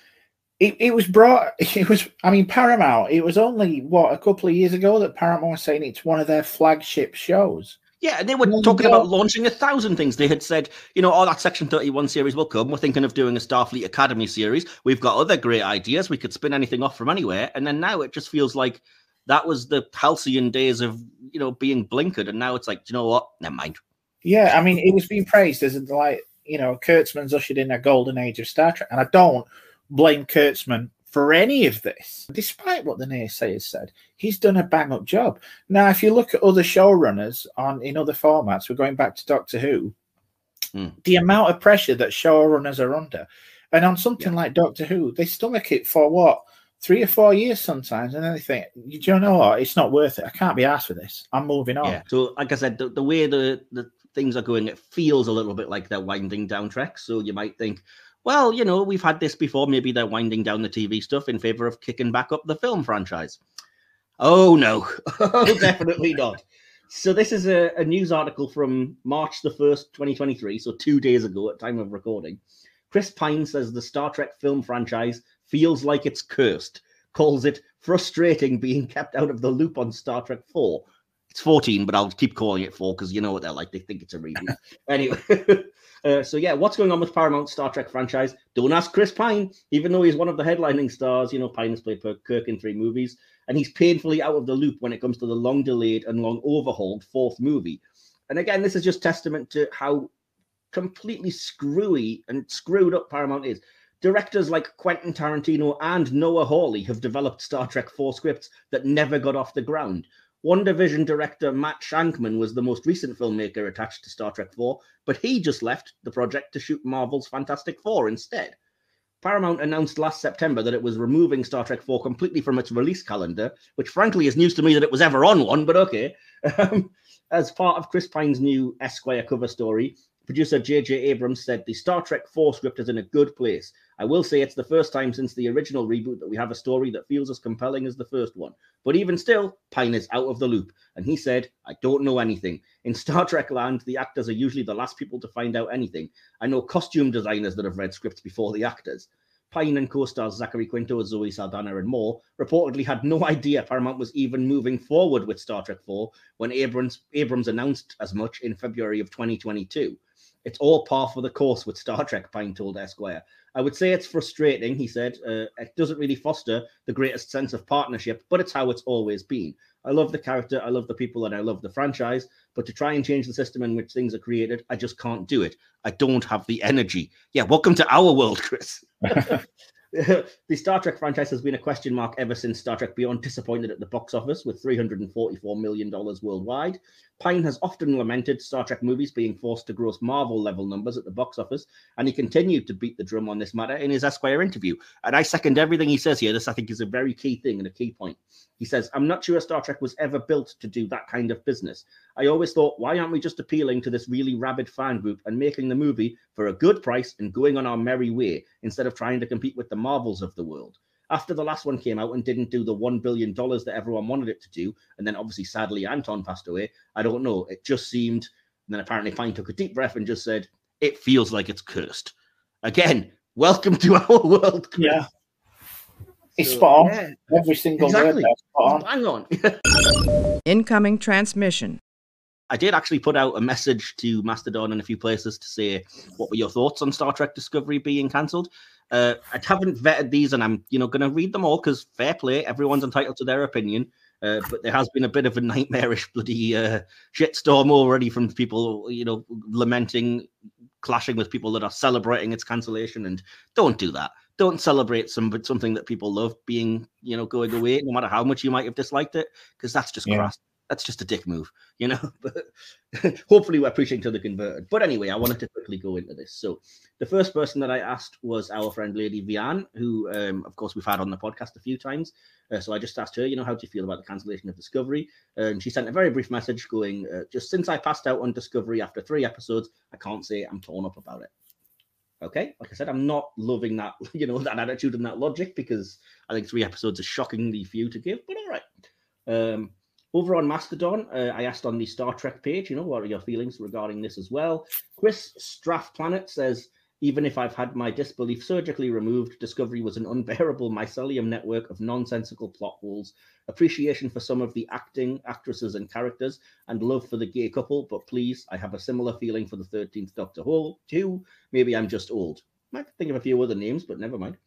Paramount, it was only, a couple of years ago that Paramount was saying it's one of their flagship shows. Yeah, and they were talking about launching 1,000 things. They had said, that Section 31 series will come. We're thinking of doing a Starfleet Academy series. We've got other great ideas. We could spin anything off from anywhere. And then now it just feels like that was the halcyon days of, being blinkered. And now it's like, you know what? Never mind. Yeah, I mean, it was being praised as like, Kurtzman's ushered in a golden age of Star Trek. And I don't blame Kurtzman for any of this. Despite what the naysayers said, he's done a bang-up job. Now, if you look at other showrunners in other formats, we're going back to Doctor Who, the amount of pressure that showrunners are under, and on something like Doctor Who, they stomach it for 3 or 4 years sometimes, and then they think, you know what, it's not worth it. I can't be asked for this. I'm moving on. Yeah. So, like I said, the way the things are going, it feels a little bit like they're winding down Trek. So you might think, well, we've had this before. Maybe they're winding down the TV stuff in favor of kicking back up the film franchise. Oh, no. Oh, definitely not. So this is a news article from March the 1st, 2023, so 2 days ago at time of recording. Chris Pine says the Star Trek film franchise feels like it's cursed, calls it frustrating being kept out of the loop on Star Trek 4. It's 14, but I'll keep calling it 4 because you know what they're like. They think it's a reboot. Anyway, so yeah, what's going on with Paramount's Star Trek franchise? Don't ask Chris Pine, even though he's one of the headlining stars. Pine has played Kirk in 3 movies, and he's painfully out of the loop when it comes to the long-delayed and long-overhauled 4th movie. And again, this is just testament to how completely screwy and screwed up Paramount is. Directors like Quentin Tarantino and Noah Hawley have developed Star Trek 4 scripts that never got off the ground. WandaVision director Matt Shankman was the most recent filmmaker attached to Star Trek 4, but he just left the project to shoot Marvel's Fantastic Four instead. Paramount announced last September that it was removing Star Trek 4 completely from its release calendar, which frankly is news to me that it was ever on one, but okay. As part of Chris Pine's new Esquire cover story, producer J.J. Abrams said the Star Trek 4 script is in a good place. I will say it's the first time since the original reboot that we have a story that feels as compelling as the first one. But even still, Pine is out of the loop. And he said, I don't know anything. In Star Trek land, the actors are usually the last people to find out anything. I know costume designers that have read scripts before the actors. Pine and co-stars Zachary Quinto, Zoe Saldana, and more reportedly had no idea Paramount was even moving forward with Star Trek 4 when Abrams announced as much in February of 2022. It's all par for the course with Star Trek, Pine told Esquire. I would say it's frustrating, he said. It doesn't really foster the greatest sense of partnership, but it's how it's always been. I love the character, I love the people, and I love the franchise, but to try and change the system in which things are created, I just can't do it. I don't have the energy. Yeah, welcome to our world, Chris. The Star Trek franchise has been a question mark ever since Star Trek Beyond disappointed at the box office with $344 million worldwide. Pine has often lamented Star Trek movies being forced to gross Marvel-level numbers at the box office, and he continued to beat the drum on this matter in his Esquire interview. And I second everything he says here. This, I think, is a very key thing and a key point. He says, I'm not sure Star Trek was ever built to do that kind of business. I always thought, why aren't we just appealing to this really rabid fan group and making the movie for a good price and going on our merry way instead of trying to compete with the Marvels of the world? After the last one came out and didn't do the $1 billion that everyone wanted it to do, and then obviously, sadly, Anton passed away, I don't know. It just seemed, and then apparently Pine took a deep breath and just said, it feels like it's cursed. Again, welcome to our world, Chris. Yeah. It's spot on. Yeah. Every single word there, spot on. Hang on. Incoming transmission. I did actually put out a message to Mastodon and a few places to say what were your thoughts on Star Trek Discovery being cancelled. I haven't vetted these, and I'm going to read them all because fair play, everyone's entitled to their opinion. But there has been a bit of a nightmarish bloody shitstorm already from people, lamenting, clashing with people that are celebrating its cancellation, and don't do that. Don't celebrate something that people love being, going away, no matter how much you might have disliked it, because that's just crass. That's just a dick move, But hopefully we're preaching to the converted. But anyway, I wanted to quickly go into this. So the first person that I asked was our friend Lady Vianne, who, of course, we've had on the podcast a few times. So I just asked her, how do you feel about the cancellation of Discovery? And she sent a very brief message going, just since I passed out on Discovery after 3 episodes, I can't say I'm torn up about it. Okay, like I said, I'm not loving that, that attitude and that logic, because I think 3 episodes is shockingly few to give, but all right. Over on Mastodon, I asked on the Star Trek page, what are your feelings regarding this as well? Chris Strathplanet says, even if I've had my disbelief surgically removed, Discovery was an unbearable mycelium network of nonsensical plot holes, appreciation for some of the acting, actresses and characters, and love for the gay couple, but please, I have a similar feeling for the 13th Doctor Who too. Maybe I'm just old. Might think of a few other names, but never mind.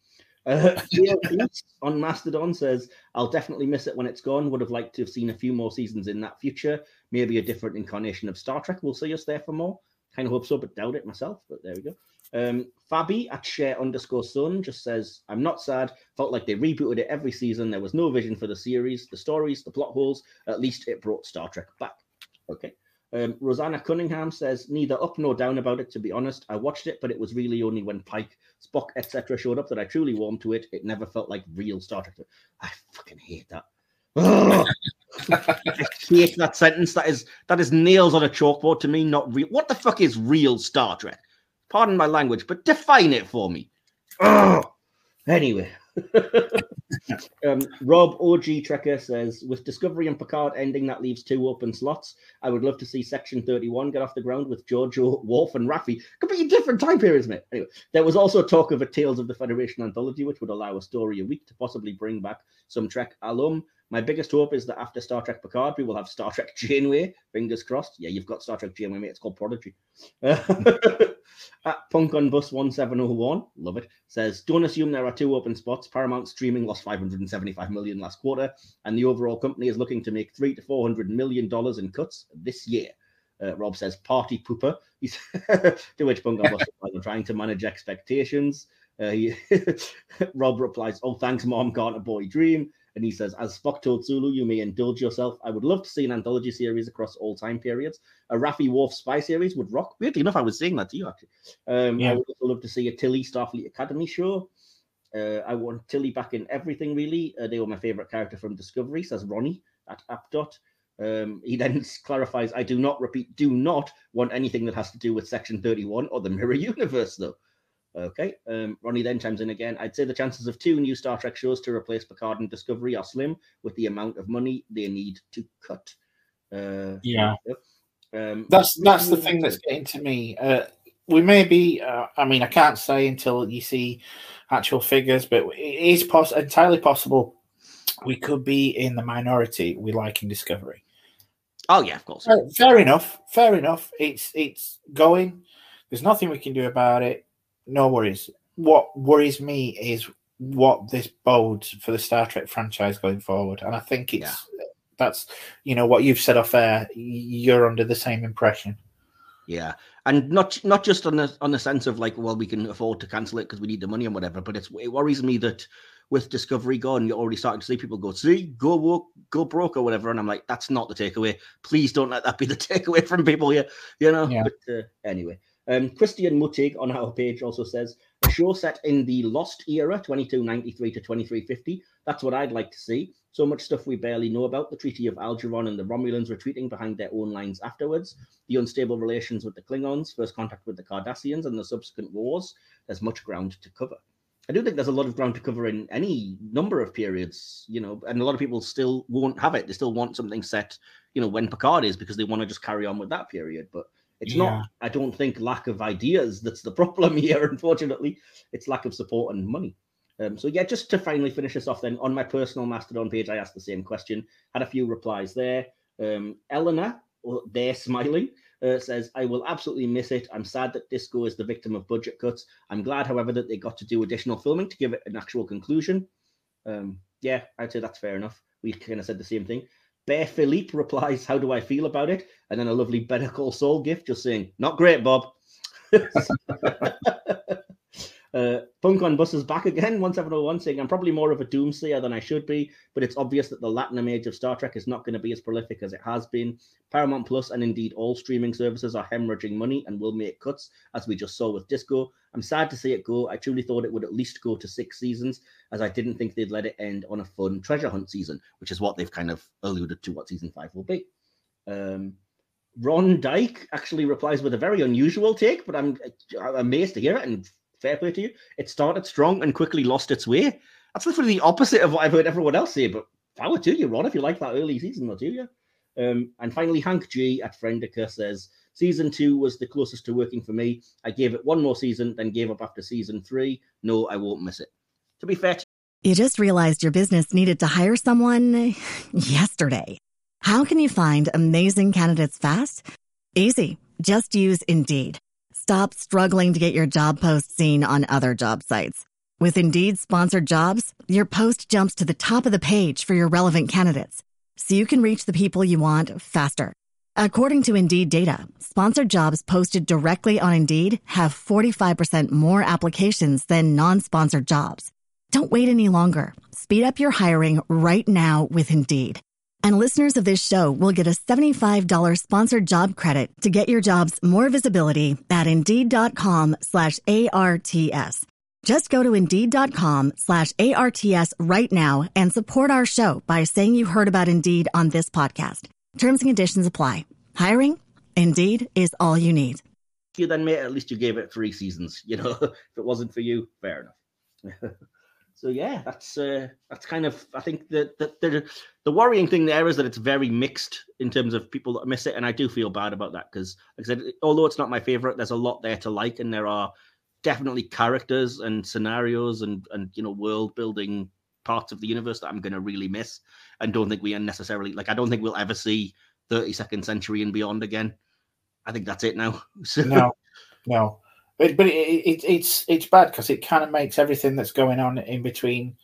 On Mastodon says, I'll definitely miss it when it's gone. Would have liked to have seen a few more seasons in that future. Maybe a different incarnation of Star Trek will see us there for more. Kind of hope so, but doubt it myself. But there we go. Fabi at share_sun just says, I'm not sad. Felt like they rebooted it every season. There was no vision for the series, the stories, the plot holes. At least it brought Star Trek back. Okay. Rosanna Cunningham says, neither up nor down about it, to be honest. I watched it, but it was really only when Pike, Spock, etc. showed up that I truly warmed to it. It never felt like real Star Trek. I fucking hate that. I hate that sentence. That is nails on a chalkboard to me, not real. What the fuck is real Star Trek? Pardon my language, but define it for me. Oh, anyway. Rob OG Trekker says, with Discovery and Picard ending, that leaves 2 open slots. I would love to see Section 31 get off the ground with Giorgio, Worf, and Raffi. Completely different time periods, mate. Anyway, there was also talk of a Tales of the Federation anthology, which would allow a story a week to possibly bring back some Trek alum. My biggest hope is that after Star Trek Picard, we will have Star Trek Janeway. Fingers crossed. Yeah, you've got Star Trek Janeway, mate. It's called Prodigy. At Punk on Bus 1701, love it, says, don't assume there are 2 open spots. Paramount Streaming lost $575 million last quarter, and the overall company is looking to make $300 to $400 million in cuts this year. Rob says, party pooper. To which Punk on Bus is trying to manage expectations. Rob replies, oh, thanks, Mom, can't a boy dream? And he says, as Spock told Sulu, you may indulge yourself. I would love to see an anthology series across all time periods. A Raffi Worf spy series would rock. Weirdly enough, I was saying that to you, actually. I would also love to see a Tilly Starfleet Academy show. I want Tilly back in everything, really. They were my favorite character from Discovery, says Ronnie at Apdot. He then clarifies, I do not want anything that has to do with Section 31 or the Mirror Universe, though. Okay. Ronnie then chimes in again. I'd say the chances of 2 new Star Trek shows to replace Picard and Discovery are slim with the amount of money they need to cut. That's the thing that's getting to me. We may be, I can't say until you see actual figures, but it is entirely possible we could be in the minority we like in Discovery. Oh, yeah, of course. Fair enough. It's going. There's nothing we can do about it. No worries. What worries me is what this bodes for the Star Trek franchise going forward. And I think that's what you've said off air. You're under the same impression. Yeah. And not just on the sense of like, well, we can afford to cancel it because we need the money and whatever. But it worries me that with Discovery gone, you're already starting to see people go, go broke or whatever. And I'm like, that's not the takeaway. Please don't let that be the takeaway from people here. Yeah. But anyway. Christian Mutig on our page also says, a show set in the Lost era, 2293 to 2350. That's what I'd like to see. So much stuff we barely know about. The Treaty of Algernon and the Romulans retreating behind their own lines afterwards. The unstable relations with the Klingons, first contact with the Cardassians, and the subsequent wars. There's much ground to cover. I do think there's a lot of ground to cover in any number of periods, and a lot of people still won't have it. They still want something set, when Picard is, because they want to just carry on with that period. But it's not, I don't think, lack of ideas that's the problem here, unfortunately. It's lack of support and money. Just to finally finish this off then, on my personal Mastodon page, I asked the same question, had a few replies there. Eleanor, they're smiling, says, I will absolutely miss it. I'm sad that Disco is the victim of budget cuts. I'm glad, however, that they got to do additional filming to give it an actual conclusion. I'd say that's fair enough. We kind of said the same thing. Bear Philippe replies, how do I feel about it? And then a lovely Better Call Saul gift just saying, not great, Bob. Punk on Bus is back again, 1701, saying, I'm probably more of a doomsayer than I should be, but it's obvious that the Latinum age of Star Trek is not going to be as prolific as it has been. Paramount Plus and indeed all streaming services are hemorrhaging money and will make cuts, as we just saw with Disco. I'm sad to see it go. I truly thought it would at least go to 6 seasons, as I didn't think they'd let it end on a fun treasure hunt season, which is what they've kind of alluded to what season 5 will be. Ron Dyke actually replies with a very unusual take, but I'm amazed to hear it, and fair play to you. It started strong and quickly lost its way. That's literally the opposite of what I've heard everyone else say, but power to you, Ron, if you like that early season, or do you? And finally, Hank G at Friendica says, season 2 was the closest to working for me. I gave it one more season, then gave up after season 3. No, I won't miss it. To be fair, you just realized your business needed to hire someone yesterday. How can you find amazing candidates fast? Easy. Just use Indeed. Stop struggling to get your job post seen on other job sites. With Indeed sponsored jobs, your post jumps to the top of the page for your relevant candidates, so you can reach the people you want faster. According to Indeed data, sponsored jobs posted directly on Indeed have 45% more applications than non-sponsored jobs. Don't wait any longer. Speed up your hiring right now with Indeed. And listeners of this show will get a $75 sponsored job credit to get your jobs more visibility at Indeed.com/ARTS. Just go to Indeed.com/ARTS right now and support our show by saying you heard about Indeed on this podcast. Terms and conditions apply. Hiring? Indeed is all you need. you then, mate, at least you gave it 3 seasons. You know, if it wasn't for you, fair enough. So yeah, that's kind of, I think that the worrying thing there is that it's very mixed in terms of people that miss it, and I do feel bad about that because, like I said, although it's not my favorite, there's a lot there to like, and there are definitely characters and scenarios and world building parts of the universe that I'm going to really miss, and don't think we unnecessarily I don't think we'll ever see 32nd Century and Beyond again. I think that's it now. So. No. But it's bad because it kind of makes everything that's going on in between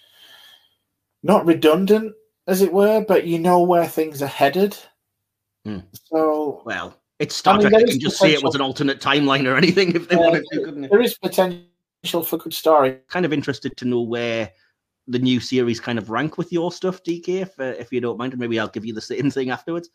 not redundant, as it were, but you know where things are headed. So, well, it's Star Trek. They can just say it was an alternate timeline or anything if they wanted to, couldn't it? There is potential for good story. Kind of interested to know where the new series kind of rank with your stuff, DK, if you don't mind, and maybe I'll give you the same thing afterwards.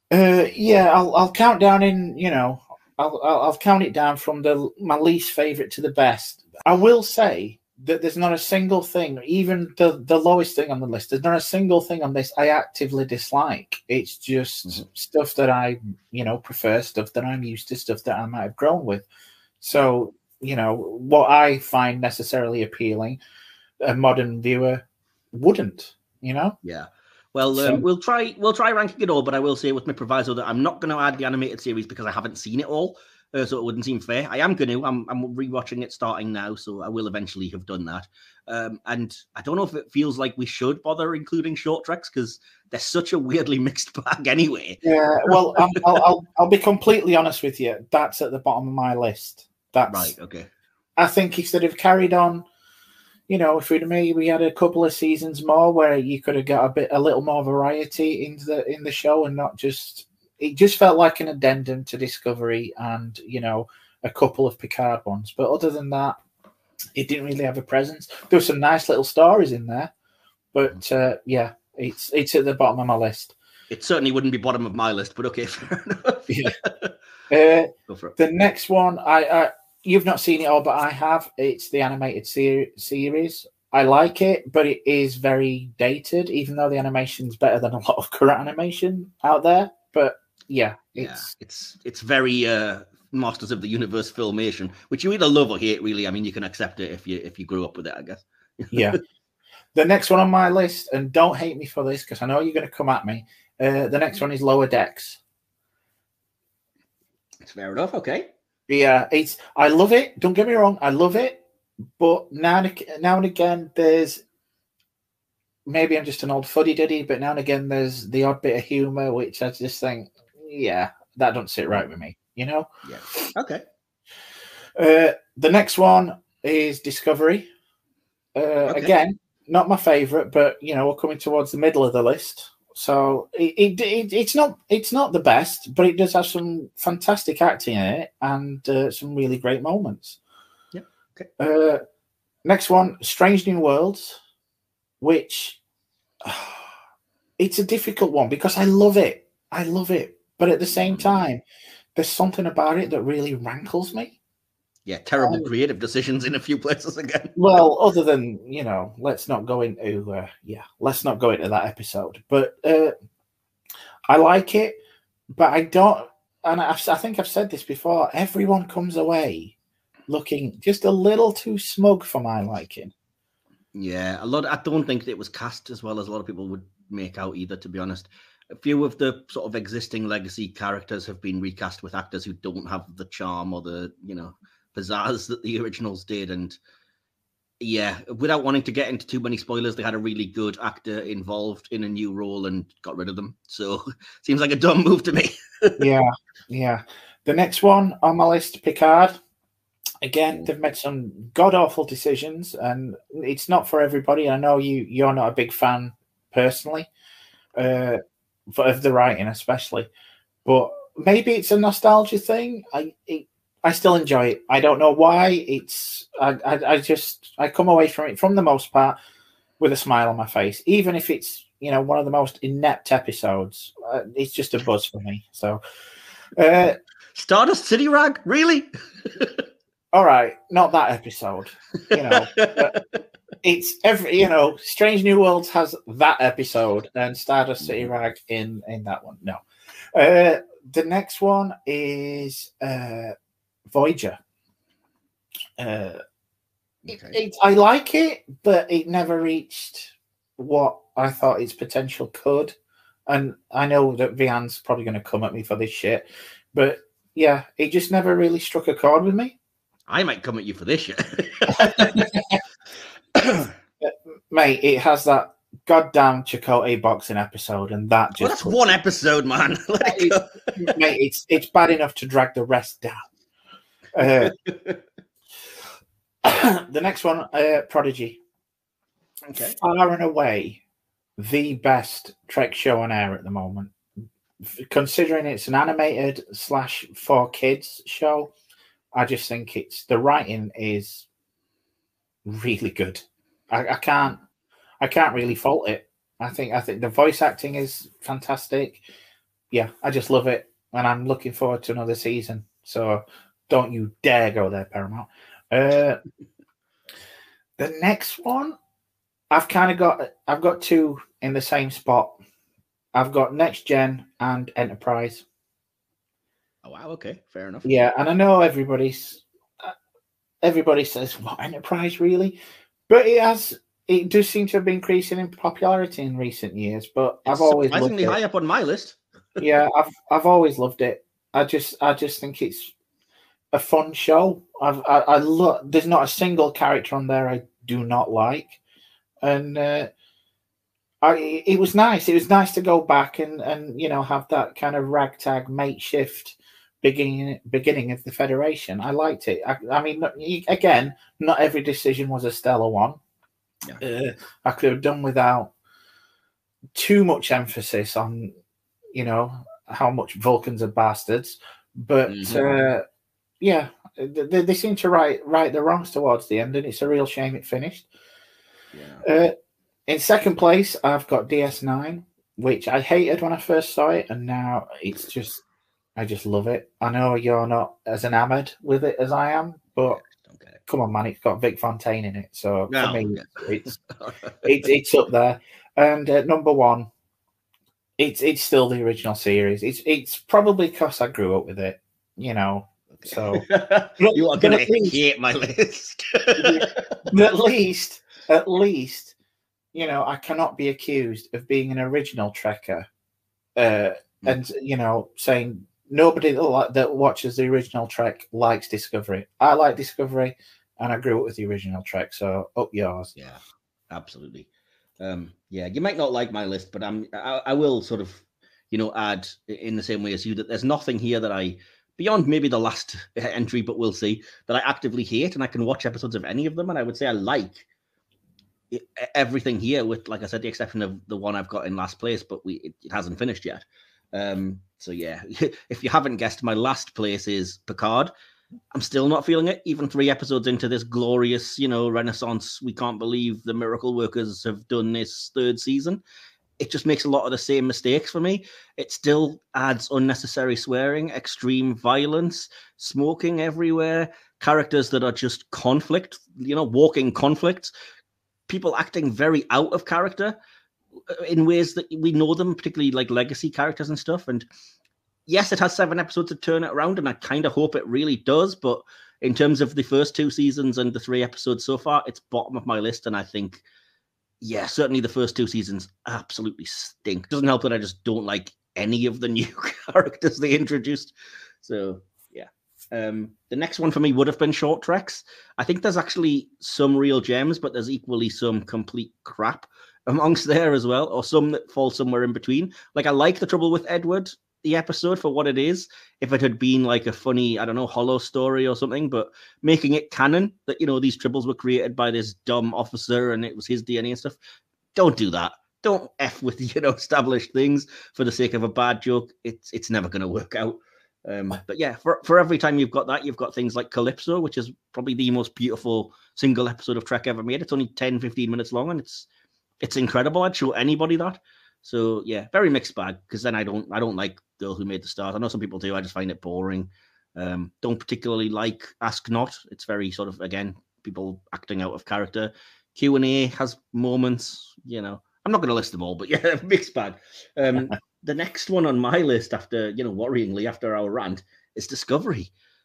I'll count down in, I'll count it down from my least favorite to the best. I will say that there's not a single thing, even the lowest thing on the list, there's not a single thing on this I actively dislike. It's just stuff that I, prefer, stuff that I'm used to, stuff that I might have grown with. So, what I find necessarily appealing, a modern viewer wouldn't, Yeah. Well, we'll try ranking it all, but I will say with my proviso that I'm not going to add the animated series because I haven't seen it all, so it wouldn't seem fair. I am going to. I'm rewatching it starting now, so I will eventually have done that. And I don't know if it feels like we should bother including short treks because they're such a weirdly mixed bag anyway. Yeah, well, I'll be completely honest with you. That's at the bottom of my list. That's right. Okay. I think instead of carried on. If we had a couple of seasons more where you could have got a little more variety in the show and not just, it just felt like an addendum to Discovery and, a couple of Picard ones. But other than that, it didn't really have a presence. There were some nice little stories in there, but it's at the bottom of my list. It certainly wouldn't be bottom of my list, but okay, fair enough. Yeah. Go for it. The next one, you've not seen it all, but I have. It's the animated series. I like it, but it is very dated, even though the animation's better than a lot of current animation out there. But it's very Masters of the Universe Filmation, which you either love or hate. Really, I mean, you can accept it if you grew up with it, I guess. Yeah. The next one on my list, and don't hate me for this because I know you're going to come at me. The next one is Lower Decks. It's fair enough. Okay. Yeah, I love it. Don't get me wrong, I love it. But now and again, there's maybe I'm just an old fuddy-duddy, but now and again, there's the odd bit of humor, which I just think, that don't sit right with me, Yeah. Okay. The next one is Discovery. Okay. Again, not my favorite, but we're coming towards the middle of the list. So it's not the best, but it does have some fantastic acting in it and some really great moments. Yeah. Okay. Next one, Strange New Worlds, which it's a difficult one because I love it, but at the same time, there's something about it that really rankles me. Yeah, terrible creative decisions in a few places again. Well, other than, let's not go into that episode. But I like it, but I don't, and I think I've said this before, everyone comes away looking just a little too smug for my liking. Yeah, I don't think it was cast as well as a lot of people would make out either, to be honest. A few of the sort of existing legacy characters have been recast with actors who don't have the charm or the, pizzazz that the originals did. And yeah, without wanting to get into too many spoilers, they had a really good actor involved in a new role and got rid of them. So seems like a dumb move to me. Yeah. The next one on my list, Picard. Again, they've made some god-awful decisions, and it's not for everybody. I know you're not a big fan personally, of the writing especially, but maybe it's a nostalgia thing. I still enjoy it. I don't know why. I come away from it, from the most part, with a smile on my face, even if it's one of the most inept episodes. It's just a buzz for me. So, Stardust City Rag, really? All right, not that episode. It's every Strange New Worlds has that episode, and Stardust City Rag in that one. No. The next one is Voyager. I like it, but it never reached what I thought its potential could. And I know that Vian's probably going to come at me for this shit, but yeah, it just never really struck a chord with me. I might come at you for this shit. Mate, it has that goddamn Chakotay boxing episode, and that just... that's one episode, man. Let it go. Mate, it's bad enough to drag the rest down. The next one, Prodigy. Okay. Far and away the best Trek show on air at the moment. Considering it's an animated / for kids show, I just think the writing is really good. I can't really fault it. I think the voice acting is fantastic. Yeah, I just love it, and I'm looking forward to another season. So don't you dare go there, Paramount. The next one, I've got two in the same spot. I've got Next Gen and Enterprise. Oh wow, okay, fair enough. Yeah, and I know everybody says, "What, Enterprise, really?" But it does seem to have been increasing in popularity in recent years. But I've always surprisingly high up on my list. Yeah, I've always loved it. I just think it's a fun show. I love. There's not a single character on there I do not like, and it was nice. It was nice to go back and have that kind of ragtag makeshift beginning of the Federation. I liked it. I mean, again, not every decision was a stellar one. Yeah. I could have done without too much emphasis on, how much Vulcans are bastards. But yeah, they seem to right the wrongs towards the end, and it's a real shame it finished. Yeah. In second place, I've got DS9, which I hated when I first saw it, and now I just love it. I know you're not as enamored with it as I am, but come on, man, it's got Vic Fontaine in it, so for me, it's up there. And number one, it's still the original series. It's probably because I grew up with it, So you are going to hate my list. At least, I cannot be accused of being an original Trekker, and saying nobody that watches the original Trek likes Discovery. I like Discovery, and I grew up with the original Trek. So up yours. Yeah, absolutely. Yeah, you might not like my list, but I will sort of, add in the same way as you that there's nothing here that I, beyond maybe the last entry, but we'll see, that I actively hate, and I can watch episodes of any of them, and I would say I like everything here, with, like I said, the exception of the one I've got in last place, but it hasn't finished yet. So yeah, if you haven't guessed, my last place is Picard. I'm still not feeling it, even 3 episodes into this glorious, renaissance. We can't believe the miracle workers have done this 3rd season. It just makes a lot of the same mistakes for me. It still adds unnecessary swearing, extreme violence, smoking everywhere, characters that are just conflict, walking conflicts, people acting very out of character in ways that we know them, particularly like legacy characters and stuff. And yes, it has 7 episodes to turn it around, and I kind of hope it really does. But in terms of the first 2 seasons and the 3 episodes so far, it's bottom of my list. And I think, yeah, certainly the first 2 seasons absolutely stink. Doesn't help that I just don't like any of the new characters they introduced. So, yeah. The next one for me would have been Short Treks. I think there's actually some real gems, but there's equally some complete crap amongst there as well, or some that fall somewhere in between. Like, I like The Trouble with Edward, the episode, for what it is. If it had been like a funny, I don't know, Hollow story or something, but making it canon that, these tribbles were created by this dumb officer and it was his DNA and stuff. Don't do that. Don't F with, established things for the sake of a bad joke. It's never going to work out. But yeah, for every time you've got that, you've got things like Calypso, which is probably the most beautiful single episode of Trek ever made. It's only 10-15 minutes long, and it's incredible. I'd show anybody that. So yeah, very mixed bag, because then I don't like Girl Who Made the Stars. I know some people do. I just find it boring. Don't particularly like Ask Not. It's very sort of, again, people acting out of character. Q&A has moments, I'm not going to list them all, but yeah, mixed bag. The next one on my list after, worryingly after our rant, is Discovery.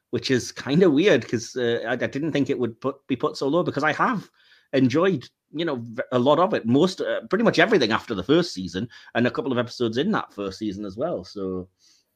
which is kind of weird because I didn't think it would be put so low, because I have enjoyed, a lot of it, pretty much everything after the first season, and a couple of episodes in that first season as well. So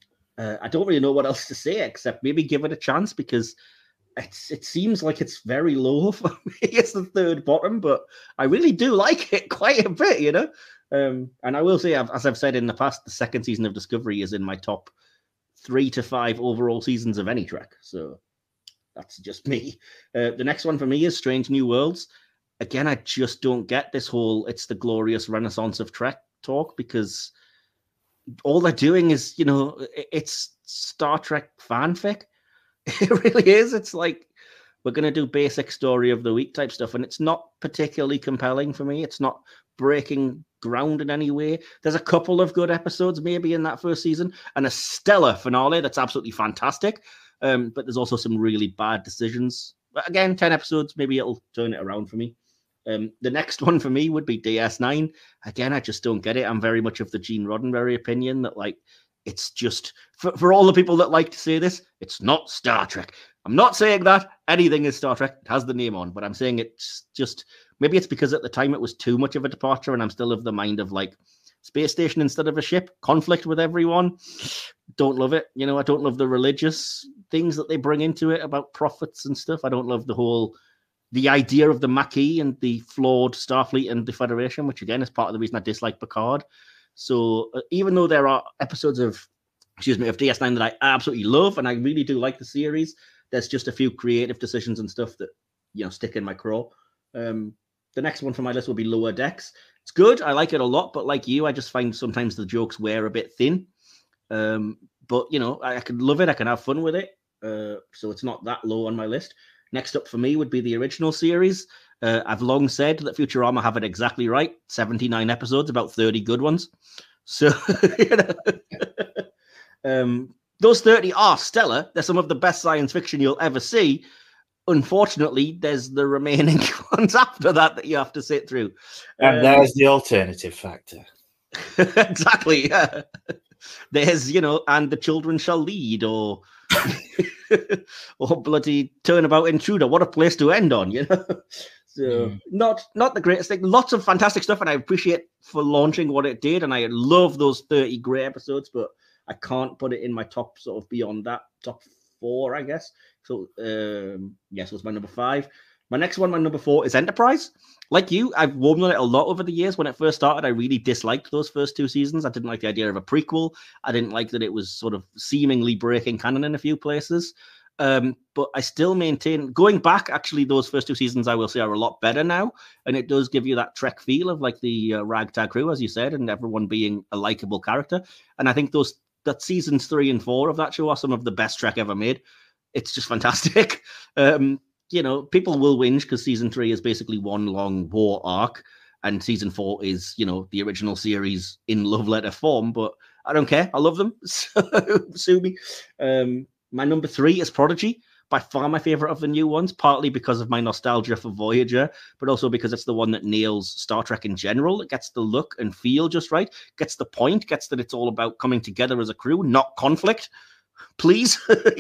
I don't really know what else to say except maybe give it a chance, because it seems like it's very low for me. It's the third bottom, but I really do like it quite a bit, And I will say, as I've said in the past, the second season of Discovery is in my top 3 to 5 overall seasons of any Trek. So that's just me. The next one for me is Strange New Worlds. Again, I just don't get this whole "it's the glorious renaissance of Trek" talk, because all they're doing is, it's Star Trek fanfic. It really is. It's like, we're going to do basic story of the week type stuff, and it's not particularly compelling for me. It's not breaking ground in any way. There's a couple of good episodes maybe in that first season, and a stellar finale that's absolutely fantastic. But there's also some really bad decisions. But again, 10 episodes, maybe it'll turn it around for me. The next one for me would be DS9. Again, I just don't get it. I'm very much of the Gene Roddenberry opinion that, like, it's just, for all the people that like to say this, it's not Star Trek. I'm not saying that anything is Star Trek. It has the name on, but I'm saying it's just, maybe it's because at the time it was too much of a departure, and I'm still of the mind of, like, space station instead of a ship, conflict with everyone. Don't love it. I don't love the religious things that they bring into it about prophets and stuff. I don't love the idea of the Maquis and the flawed Starfleet and the Federation, which again is part of the reason I dislike Picard. So even though there are episodes of DS9 that I absolutely love, and I really do like the series, there's just a few creative decisions and stuff that, stick in my craw. The next one for my list will be Lower Decks. It's good. I like it a lot, but like you, I just find sometimes the jokes wear a bit thin. But, I can love it. I can have fun with it. So it's not that low on my list. Next up for me would be the original series. I've long said that Futurama have it exactly right. 79 episodes, about 30 good ones. So, those 30 are stellar. They're some of the best science fiction you'll ever see. Unfortunately, there's the remaining ones after that you have to sit through. And there's the alternative factor. Exactly, yeah. There's, and the children shall lead, or or bloody Turnabout Intruder. What a place to end on, So not the greatest thing. Lots of fantastic stuff, and I appreciate for launching what it did, and I love those 30 great episodes, but I can't put it in my top sort of beyond that, top 4, I guess. So yes, was my number 5. My next one, my number 4, is Enterprise. Like you, I've warmed on it a lot over the years. When it first started, I really disliked those first 2 seasons. I didn't like the idea of a prequel. I didn't like that it was sort of seemingly breaking canon in a few places. But I still maintain, going back, actually, those first 2 seasons, I will say, are a lot better now. And it does give you that Trek feel of, like, the ragtag crew, as you said, and everyone being a likable character. And I think that seasons 3 and 4 of that show are some of the best Trek ever made. It's just fantastic. People will whinge because season 3 is basically one long war arc, and season 4 is, the original series in love letter form, but I don't care. I love them. So, sue me. My number 3 is Prodigy, by far my favorite of the new ones, partly because of my nostalgia for Voyager, but also because it's the one that nails Star Trek in general. It gets the look and feel just right, gets the point, gets that it's all about coming together as a crew, not conflict. Please,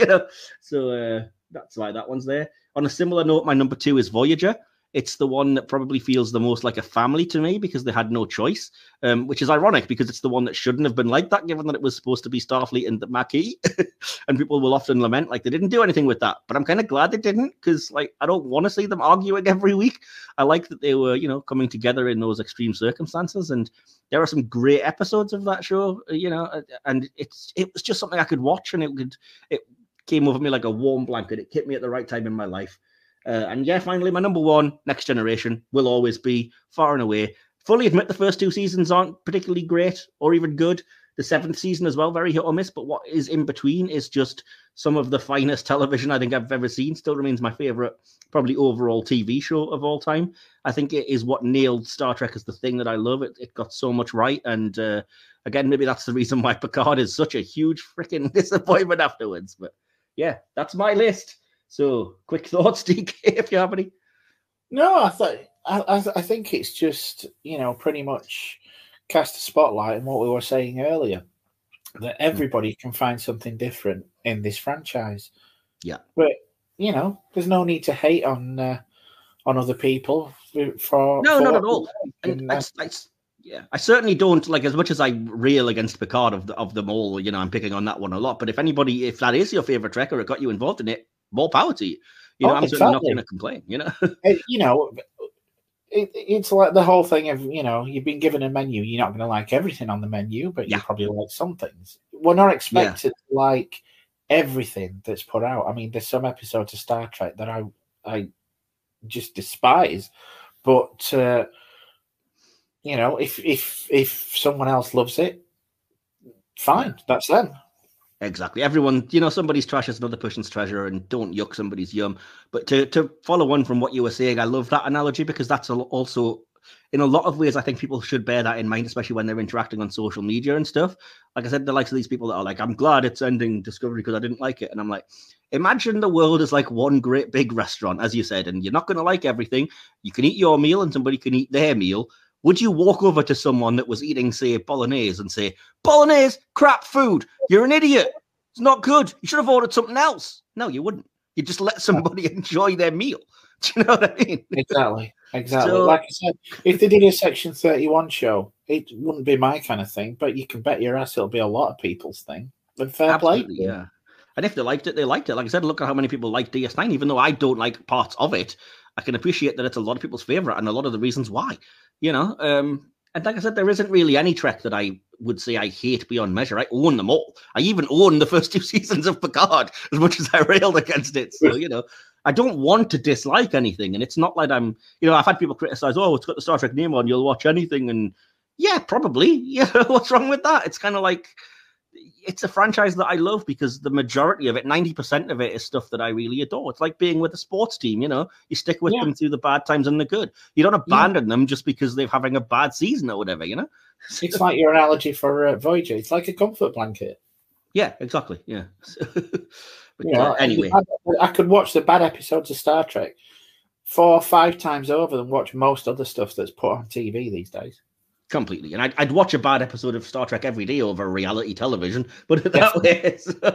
So that's why that one's there. On a similar note, my number 2 is Voyager. It's the one that probably feels the most like a family to me because they had no choice, which is ironic because it's the one that shouldn't have been like that, given that it was supposed to be Starfleet and the Maquis. And people will often lament like they didn't do anything with that. But I'm kind of glad they didn't, because like I don't want to see them arguing every week. I like that they were, coming together in those extreme circumstances. And there are some great episodes of that show, and it was just something I could watch, and it came over me like a warm blanket. It hit me at the right time in my life. And yeah, finally, my number 1, Next Generation, will always be far and away. Fully admit the first 2 seasons aren't particularly great or even good. The 7th season as well, very hit or miss. But what is in between is just some of the finest television I think I've ever seen. Still remains my favorite, probably overall TV show of all time. I think it is what nailed Star Trek as the thing that I love. It got so much right. And again, maybe that's the reason why Picard is such a huge freaking disappointment afterwards. But yeah, that's my list. So, quick thoughts, DK, if you have any. No, I think it's just, pretty much cast a spotlight on what we were saying earlier, that everybody can find something different in this franchise. Yeah. But, you know, there's no need to hate on other people for not at all. And I certainly don't, like, as much as I rail against Picard of them all, you know, I'm picking on that one a lot. But if that is your favorite Trek or it got you involved in it, more power to you. You know, I'm certainly not going to complain, you know. You know, it's like the whole thing of, you know, you've been given a menu, you're not going to like everything on the menu, but you probably like some things. We're not expected to like everything that's put out. I mean, there's some episodes of Star Trek that I just despise, but you know, if someone else loves it, fine, that's them. Exactly. Everyone, you know, somebody's trash is another person's treasure, and don't yuck somebody's yum. But to follow on from what you were saying, I love that analogy, because that's also, in a lot of ways, I think people should bear that in mind, especially when they're interacting on social media and stuff. Like I said, the likes of these people that are like, I'm glad it's ending Discovery because I didn't like it. And I'm like, imagine the world is like one great big restaurant, as you said, and you're not going to like everything. You can eat your meal and somebody can eat their meal. Would you walk over to someone that was eating, say, bolognese and say, bolognese, crap food, you're an idiot, it's not good, you should have ordered something else? No, you wouldn't. You just let somebody enjoy their meal. Do you know what I mean? Exactly. So, like I said, if they did a Section 31 show, it wouldn't be my kind of thing, but you can bet your ass it'll be a lot of people's thing. But fair play. Yeah. And if they liked it, they liked it. Like I said, look at how many people like DS9, even though I don't like parts of it. I can appreciate that it's a lot of people's favorite and a lot of the reasons why, you know. And like I said, there isn't really any Trek that I would say I hate beyond measure. I own them all. I even own the first 2 seasons of Picard, as much as I railed against it. So, you know, I don't want to dislike anything. And it's not like I'm, you know, I've had people criticize, oh, it's got the Star Trek name on, you'll watch anything. And yeah, probably. Yeah, what's wrong with that? It's kind of like, it's a franchise that I love because the majority of it, 90% of it, is stuff that I really adore. It's like being with a sports team, you know. You stick with them through the bad times and the good. You don't abandon them just because they're having a bad season or whatever, you know. It's like your analogy for Voyager. It's like a comfort blanket. Yeah, exactly. Yeah. But, you know, anyway, I could watch the bad episodes of Star Trek 4 or 5 times over than watch most other stuff that's put on TV these days. Completely. And I'd watch a bad episode of Star Trek every day over reality television, but that way.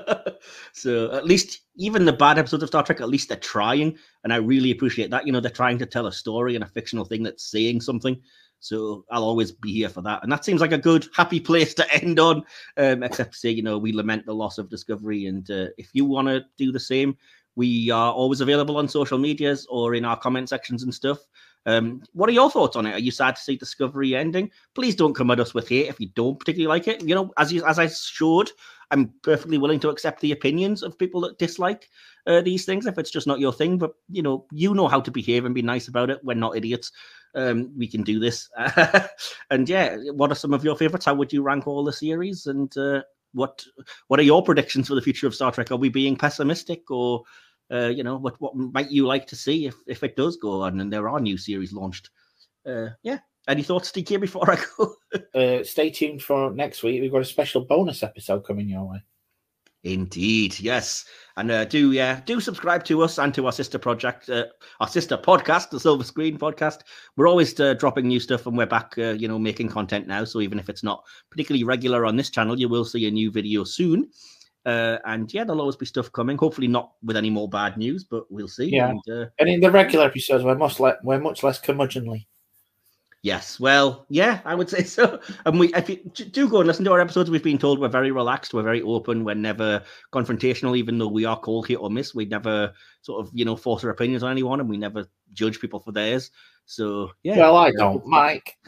So at least, even the bad episodes of Star Trek, at least they're trying. And I really appreciate that. You know, they're trying to tell a story and a fictional thing that's saying something. So I'll always be here for that. And that seems like a good, happy place to end on, except to say, you know, we lament the loss of Discovery. And if you want to do the same, we are always available on social medias or in our comment sections and stuff. What are your thoughts on it? Are you sad to see Discovery ending? Please don't come at us with hate if you don't particularly like it. You know, as I showed, I'm perfectly willing to accept the opinions of people that dislike these things if it's just not your thing. But, you know how to behave and be nice about it. We're not idiots. We can do this. And yeah, what are some of your favorites? How would you rank all the series? And what are your predictions for the future of Star Trek? Are we being pessimistic, or you know, what might you like to see if it does go on and there are new series launched? Yeah. Any thoughts, DK, before I go? Stay tuned for next week. We've got a special bonus episode coming your way. Indeed, yes. And do subscribe to us and to our sister project, our sister podcast, the Silver Screen Podcast. We're always dropping new stuff, and we're back, making content now. So even if it's not particularly regular on this channel, you will see a new video soon. And yeah, there'll always be stuff coming. Hopefully not with any more bad news, but we'll see. Yeah. And in the regular episodes, we're much less curmudgeonly. Yes, well, yeah, I would say so. And if you do go and listen to our episodes, we've been told we're very relaxed, we're very open, we're never confrontational, even though we are called hit or miss. We never sort of, force our opinions on anyone, and we never judge people for theirs. So, yeah. Well, I don't, Mike.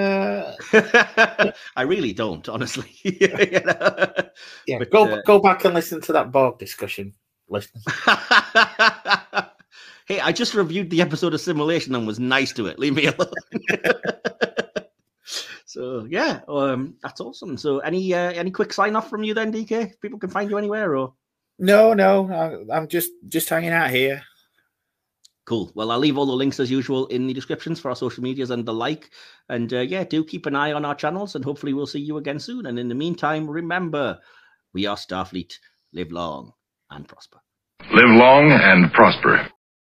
I really don't, honestly. Yeah, but, go back and listen to that Borg discussion, listeners. Hey, I just reviewed the episode of Simulation and was nice to it. Leave me alone. So yeah, that's awesome. So any quick sign off from you then, DK? People can find you anywhere, or? No, I'm just hanging out here. Cool. Well, I'll leave all the links as usual in the descriptions for our social medias and the like. And do keep an eye on our channels, and hopefully we'll see you again soon. And in the meantime, remember, we are Starfleet. Live long and prosper. Live long and prosper.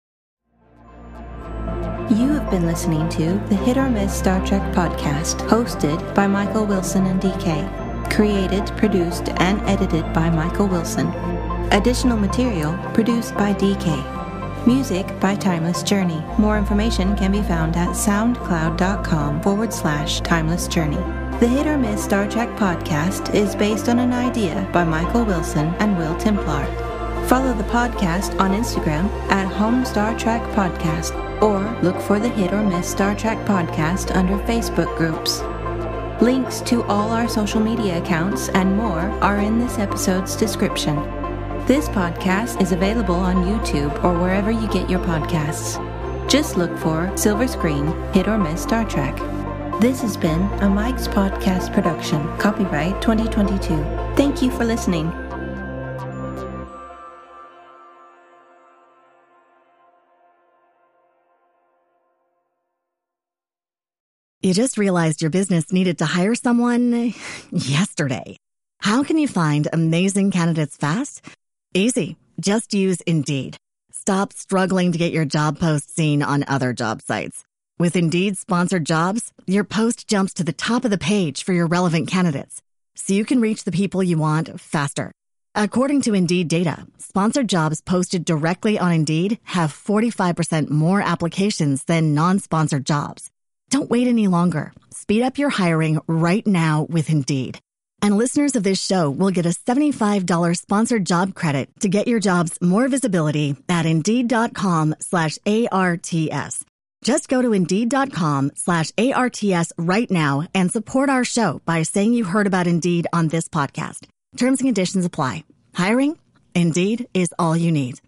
You have been listening to the Hit or Miss Star Trek podcast, hosted by Michael Wilson and DK. Created, produced, and edited by Michael Wilson. Additional material produced by DK. Music by Timeless Journey. More information can be found at soundcloud.com/Timeless Journey. The Hit or Miss Star Trek podcast is based on an idea by Michael Wilson and Will Templar. Follow the podcast on Instagram at Home Star Trek Podcast, or look for the Hit or Miss Star Trek podcast under Facebook groups. Links to all our social media accounts and more are in this episode's description. This podcast is available on YouTube or wherever you get your podcasts. Just look for Silver Screen Hit or Miss Star Trek. This has been a Mike's Podcast production, copyright 2022. Thank you for listening. You just realized your business needed to hire someone yesterday. How can you find amazing candidates fast? Easy. Just use Indeed. Stop struggling to get your job post seen on other job sites. With Indeed sponsored jobs, your post jumps to the top of the page for your relevant candidates, so you can reach the people you want faster. According to Indeed data, sponsored jobs posted directly on Indeed have 45% more applications than non-sponsored jobs. Don't wait any longer. Speed up your hiring right now with Indeed. And listeners of this show will get a $75 sponsored job credit to get your jobs more visibility at Indeed.com/ARTS. Just go to Indeed.com/ARTS right now and support our show by saying you heard about Indeed on this podcast. Terms and conditions apply. Hiring? Indeed is all you need.